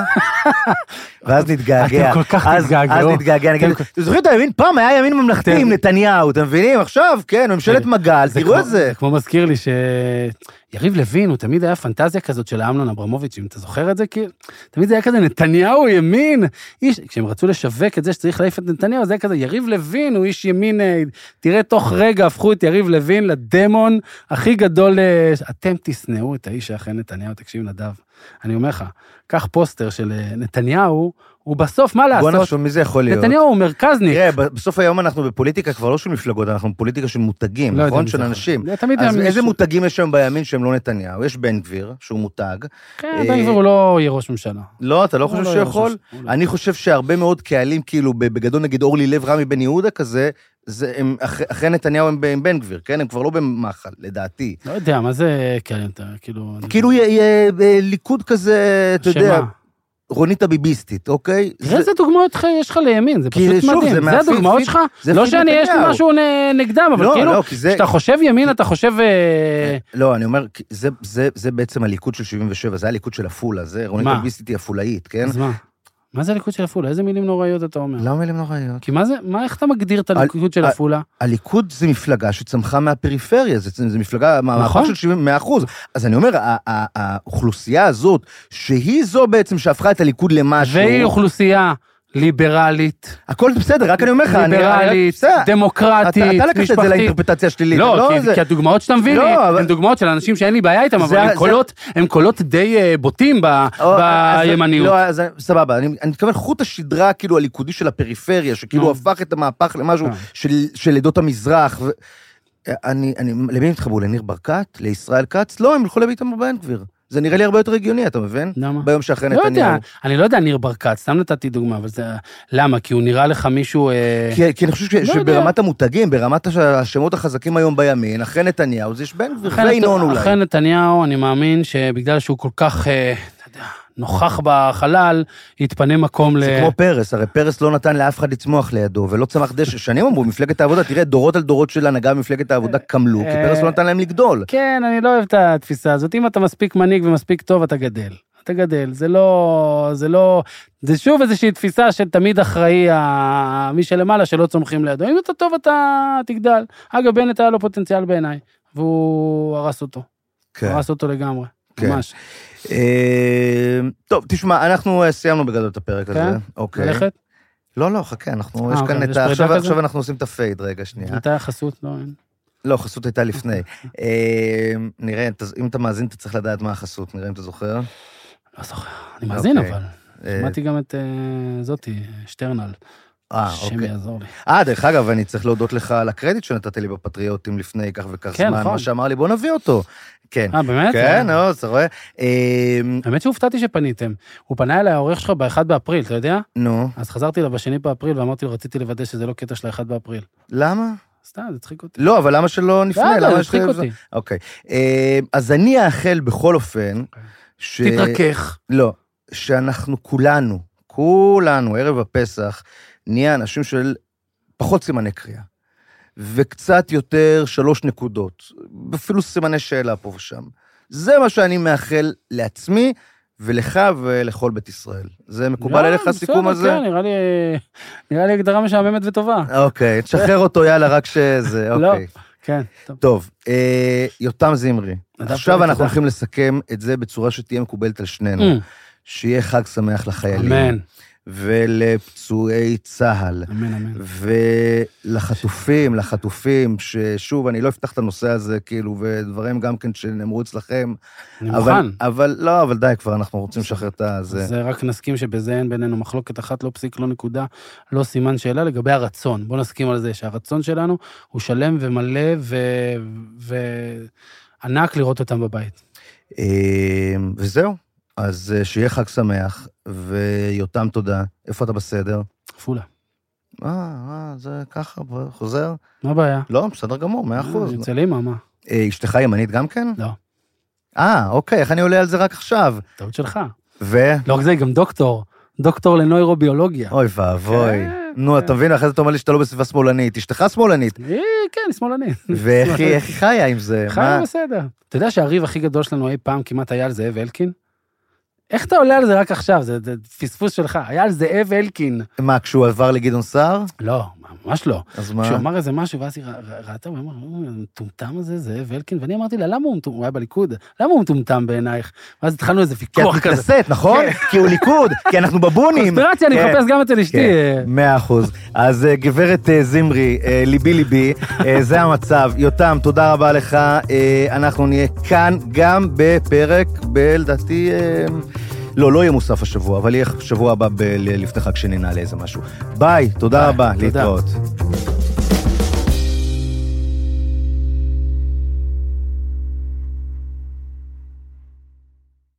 ואז נתגעגע. אתם כל כך נתגעגעו. אז נתגעגע, נגיד, אתם זוכרים את הימין? פעם היה ימין ממלכתי עם נתניהו, אתם מבינים? עכשיו, כן, ממשלת מגל, תראו את זה. זה כמו מזכיר לי שיריב לוין, הוא תמיד היה פנטזיה כזאת של אמנון אברמוביץ', אם אתה זוכר את זה, כי תמיד זה היה כזה, נתניהו ימין, כשהם רצו לשווק את זה שצריך להעיף את נתניהו, זה היה כזה, יריב לוין הוא איש ימין, תראה תוך רגע הפכו את יריב לוין לדמון הכי גדול, אתם תשנאו את האיש שאחרי נתניהו, תקשיב נדב. אני אומר לך, קח פוסטר של נתניהו, הוא בסוף מה לעשות? בוא נחשוב, מי זה יכול להיות? נתניהו הוא מרכזניק. תראה, בסוף היום אנחנו בפוליטיקה כבר לא של מפלגות, אנחנו בפוליטיקה של מותגים, נכון? של אנשים. אז איזה מותגים יש שם בימין שהם לא נתניהו? יש בן גביר, שהוא מותג. כן, בן גביר הוא לא יהיה ראש ממשלה. לא, אתה לא חושב שהוא יכול? אני חושב שהרבה מאוד קהלים, כאילו, בגדול נגיד אורלי לב רמי בן יהודה כזה, זה, הם, אחרי, אחרי נתניהו הם עם בן גביר, כן? הם כבר לא במחל, לדעתי. לא יודע, מה זה, כן, כאילו... כאילו יהיה ליכוד כזה, אתה יודע, רונית הביביסטית, אוקיי? תראה איזה דוגמאות יש לך לימין, זה פשוט מדהים. זה הדוגמאות שלך? לא שאני יש לי משהו נגדם, אבל כאילו, כשאתה חושב ימין, אתה חושב... לא, אני אומר, זה בעצם הליכוד של שבעים ושבע, זה הליכוד של אפולה, זה רונית הביביסטית היא אפולאית, כן? אז מה? מה זה הליכוד של אפולה? איזה מילים נוראיות אתה אומר? לא מילים נוראיות. כי מה זה, מה, איך אתה מגדיר את הליכוד של אפולה? הליכוד זה מפלגה שצמחה מהפריפריה, זה מפלגה, מהפך של שבעים אחוז. אז אני אומר, האוכלוסייה הזאת, שהיא זו בעצם שהפכה את הליכוד למשהו... והיא אוכלוסייה ליברלית. הכל בסדר, רק אני אומר לך, ליברלית, דמוקרטית, אתה לקחת את זה לאינטרפרטציה שלילית. לא, כי הדוגמאות שאתה מביא לי, הן דוגמאות של אנשים שאין לי בעיה איתם, אבל הם קולות די בוטים בימניות. לא, סבבה, אני מתכוון חוט השדרה, כאילו, הליכודי של הפריפריה, שכאילו הפך את המהפך למשהו של עדות המזרח. אני, למי הם התחברו? לניר ברקת? לישראל כץ? לא, הם הלכו לביתם בבן גביר. זה נראה לי הרבה יותר הגיוני, אתה מבין? למה? ביום שאחרי לא נתניהו. יודע, אני לא יודע ניר ברקת, סתם נתתי דוגמה, אבל זה... למה? כי הוא נראה לך מישהו... כי, כי אני חושב ש, שברמת המותגים, ברמת השמות החזקים היום בימין, אחרי נתניהו, זה יש בן גביר ואינון אולי. אחרי נתניהו, אני מאמין שבגלל שהוא כל כך... אתה יודע, נוכח בחלל, יתפנה מקום ל... זה כמו פרס, הרי פרס לא נתן לאף אחד לצמוח לידו, ולא צמח דשא. שנים אמרו, מפלגת העבודה, תראה, דורות על דורות של הנהגה במפלגת העבודה קמלו, כי פרס לא נתן להם לגדול. כן, אני לא אוהב את התפיסה הזאת. אם אתה מספיק מנהיג ומספיק טוב, אתה גדל. אתה גדל. זה לא... זה לא... זה שוב איזושהי תפיסה של תמיד אחראי, מי שלמעלה שלא צומחים לידו. אם אתה טוב, אתה תגדל. אגב, בנט היה לו פוטנציאל בעיניי, והוא הרס אותו. הרס אותו לגמרי. ממש. טוב, תשמע, אנחנו סיימנו בגדול את הפרק הזה. כן? ללכת? לא, לא, חכה, אנחנו, יש כאן את ה... עכשיו אנחנו עושים את הפייד, רגע, שנייה. הייתה החסות, לא? לא, חסות הייתה לפני. נראה, אם אתה מאזין, אתה צריך לדעת מה החסות, נראה אם אתה זוכר. לא זוכר, אני מאזין אבל. שמעתי גם את זאתי, שטרנל. אה, השם יעזור לי. אה, דרך אגב, אני צריך להודות לך על הקרדיט שנתת לי בפטריוטים לפני כך וכך זמן, מה שאמר לי, בוא נביא אותו. כן. אה, באמת? כן, לא, אתה רואה. האמת שהופתעתי שפניתם. הוא פנה אליי, העורך שלך ב-אחד באפריל, אתה יודע? נו. אז חזרתי לה בשני באפריל, ואמרתי לו, רציתי לוודא שזה לא קטע של ה-אחד באפריל. למה? סתם, זה צחיק אותי. לא, אבל למה שלא נפנה? לא, זה צחיק אותי. אוקיי. אז אני אאחל בכל אופן, תתרכך. לא, שאנחנו כולנו, כולנו, ערב הפסח, נהיה אנשים של פחות סימני קריאה, וקצת יותר שלוש נקודות, אפילו סימני שאלה פה ושם. זה מה שאני מאחל לעצמי, ולך ולכל בית ישראל. זה מקובל עליך הסיכום הזה? כן, נראה לי, נראה לי הגדרה משעממת וטובה. אוקיי, תשחרר אותו, יאללה, רק שזה, אוקיי. לא, כן. טוב, יותם זמרי, עכשיו אנחנו הולכים לסכם את זה בצורה שתהיה מקובלת על שנינו, שיהיה חג שמח לחיילים. אמן. ולפצועי צהל. אמן, אמן. ולחטופים, לחטופים, ששוב, אני לא אפתח את הנושא הזה, כאילו, ודברים גם כן שנאמרו אצלכם. אני מוכן. אבל, לא, אבל די, כבר אנחנו רוצים לשחרר את זה. אז רק נסכים שבזה אין בינינו מחלוקת אחת, לא פסיק, לא נקודה, לא סימן שאלה, לגבי הרצון. בוא נסכים על זה, שהרצון שלנו הוא שלם ומלא וענק לראות אותם בבית. וזהו. אז שיהיה חג שמח, ויותם תודה. איפה אתה בסדר? עפולה. אה, אה, זה ככה, חוזר? מה הבעיה? לא, בסדר גמור, מאה אחוז. יוצא לי מה, מה? אשתך ימנית גם כן? לא. אה, אוקיי, איך אני עולה על זה רק עכשיו? טעות שלך. ו? לא רק זה, גם דוקטור. דוקטור לנוירוביולוגיה. אוי ואבוי. נו, אתה מבין, אחרי זה אתה אומר לי שאתה לא בסביבה שמאלנית. אשתך שמאלנית. כן, היא שמאלנית. ואיך היא חיה עם זה? חיה בסדר. אתה יודע שהריב הכי גדול שלנו אי פעם כמעט היה על זאב אלקין? איך אתה עולה על זה רק עכשיו? זה פספוס שלך. היה על זאב אלקין. מה, כשהוא עבר לגדעון סער? לא, ממש לא. אז מה? כשהוא אמר איזה משהו, ואז היא ראתה, הוא אמר, מטומטם הזה, זאב אלקין, ואני אמרתי לה, למה הוא מטומטם? הוא היה בליכוד, למה הוא מטומטם בעינייך? ואז התחלנו איזה ויכוח כזה. כי את מתנשאת, נכון? כי הוא ליכוד, כי אנחנו בבונים. קונספירציה, אני מחפש גם אצל אשתי. מאה אחוז. אז גברת זמרי, ליבי ליבי, זה המצב. יותם, תודה רבה לך. אנחנו נהיה כאן גם בפרק, בלדעתי... לא, לא יהיה מוסף השבוע, אבל יהיה שבוע הבא לפני חג שני נעלה איזה משהו. ביי, תודה רבה, להתראות.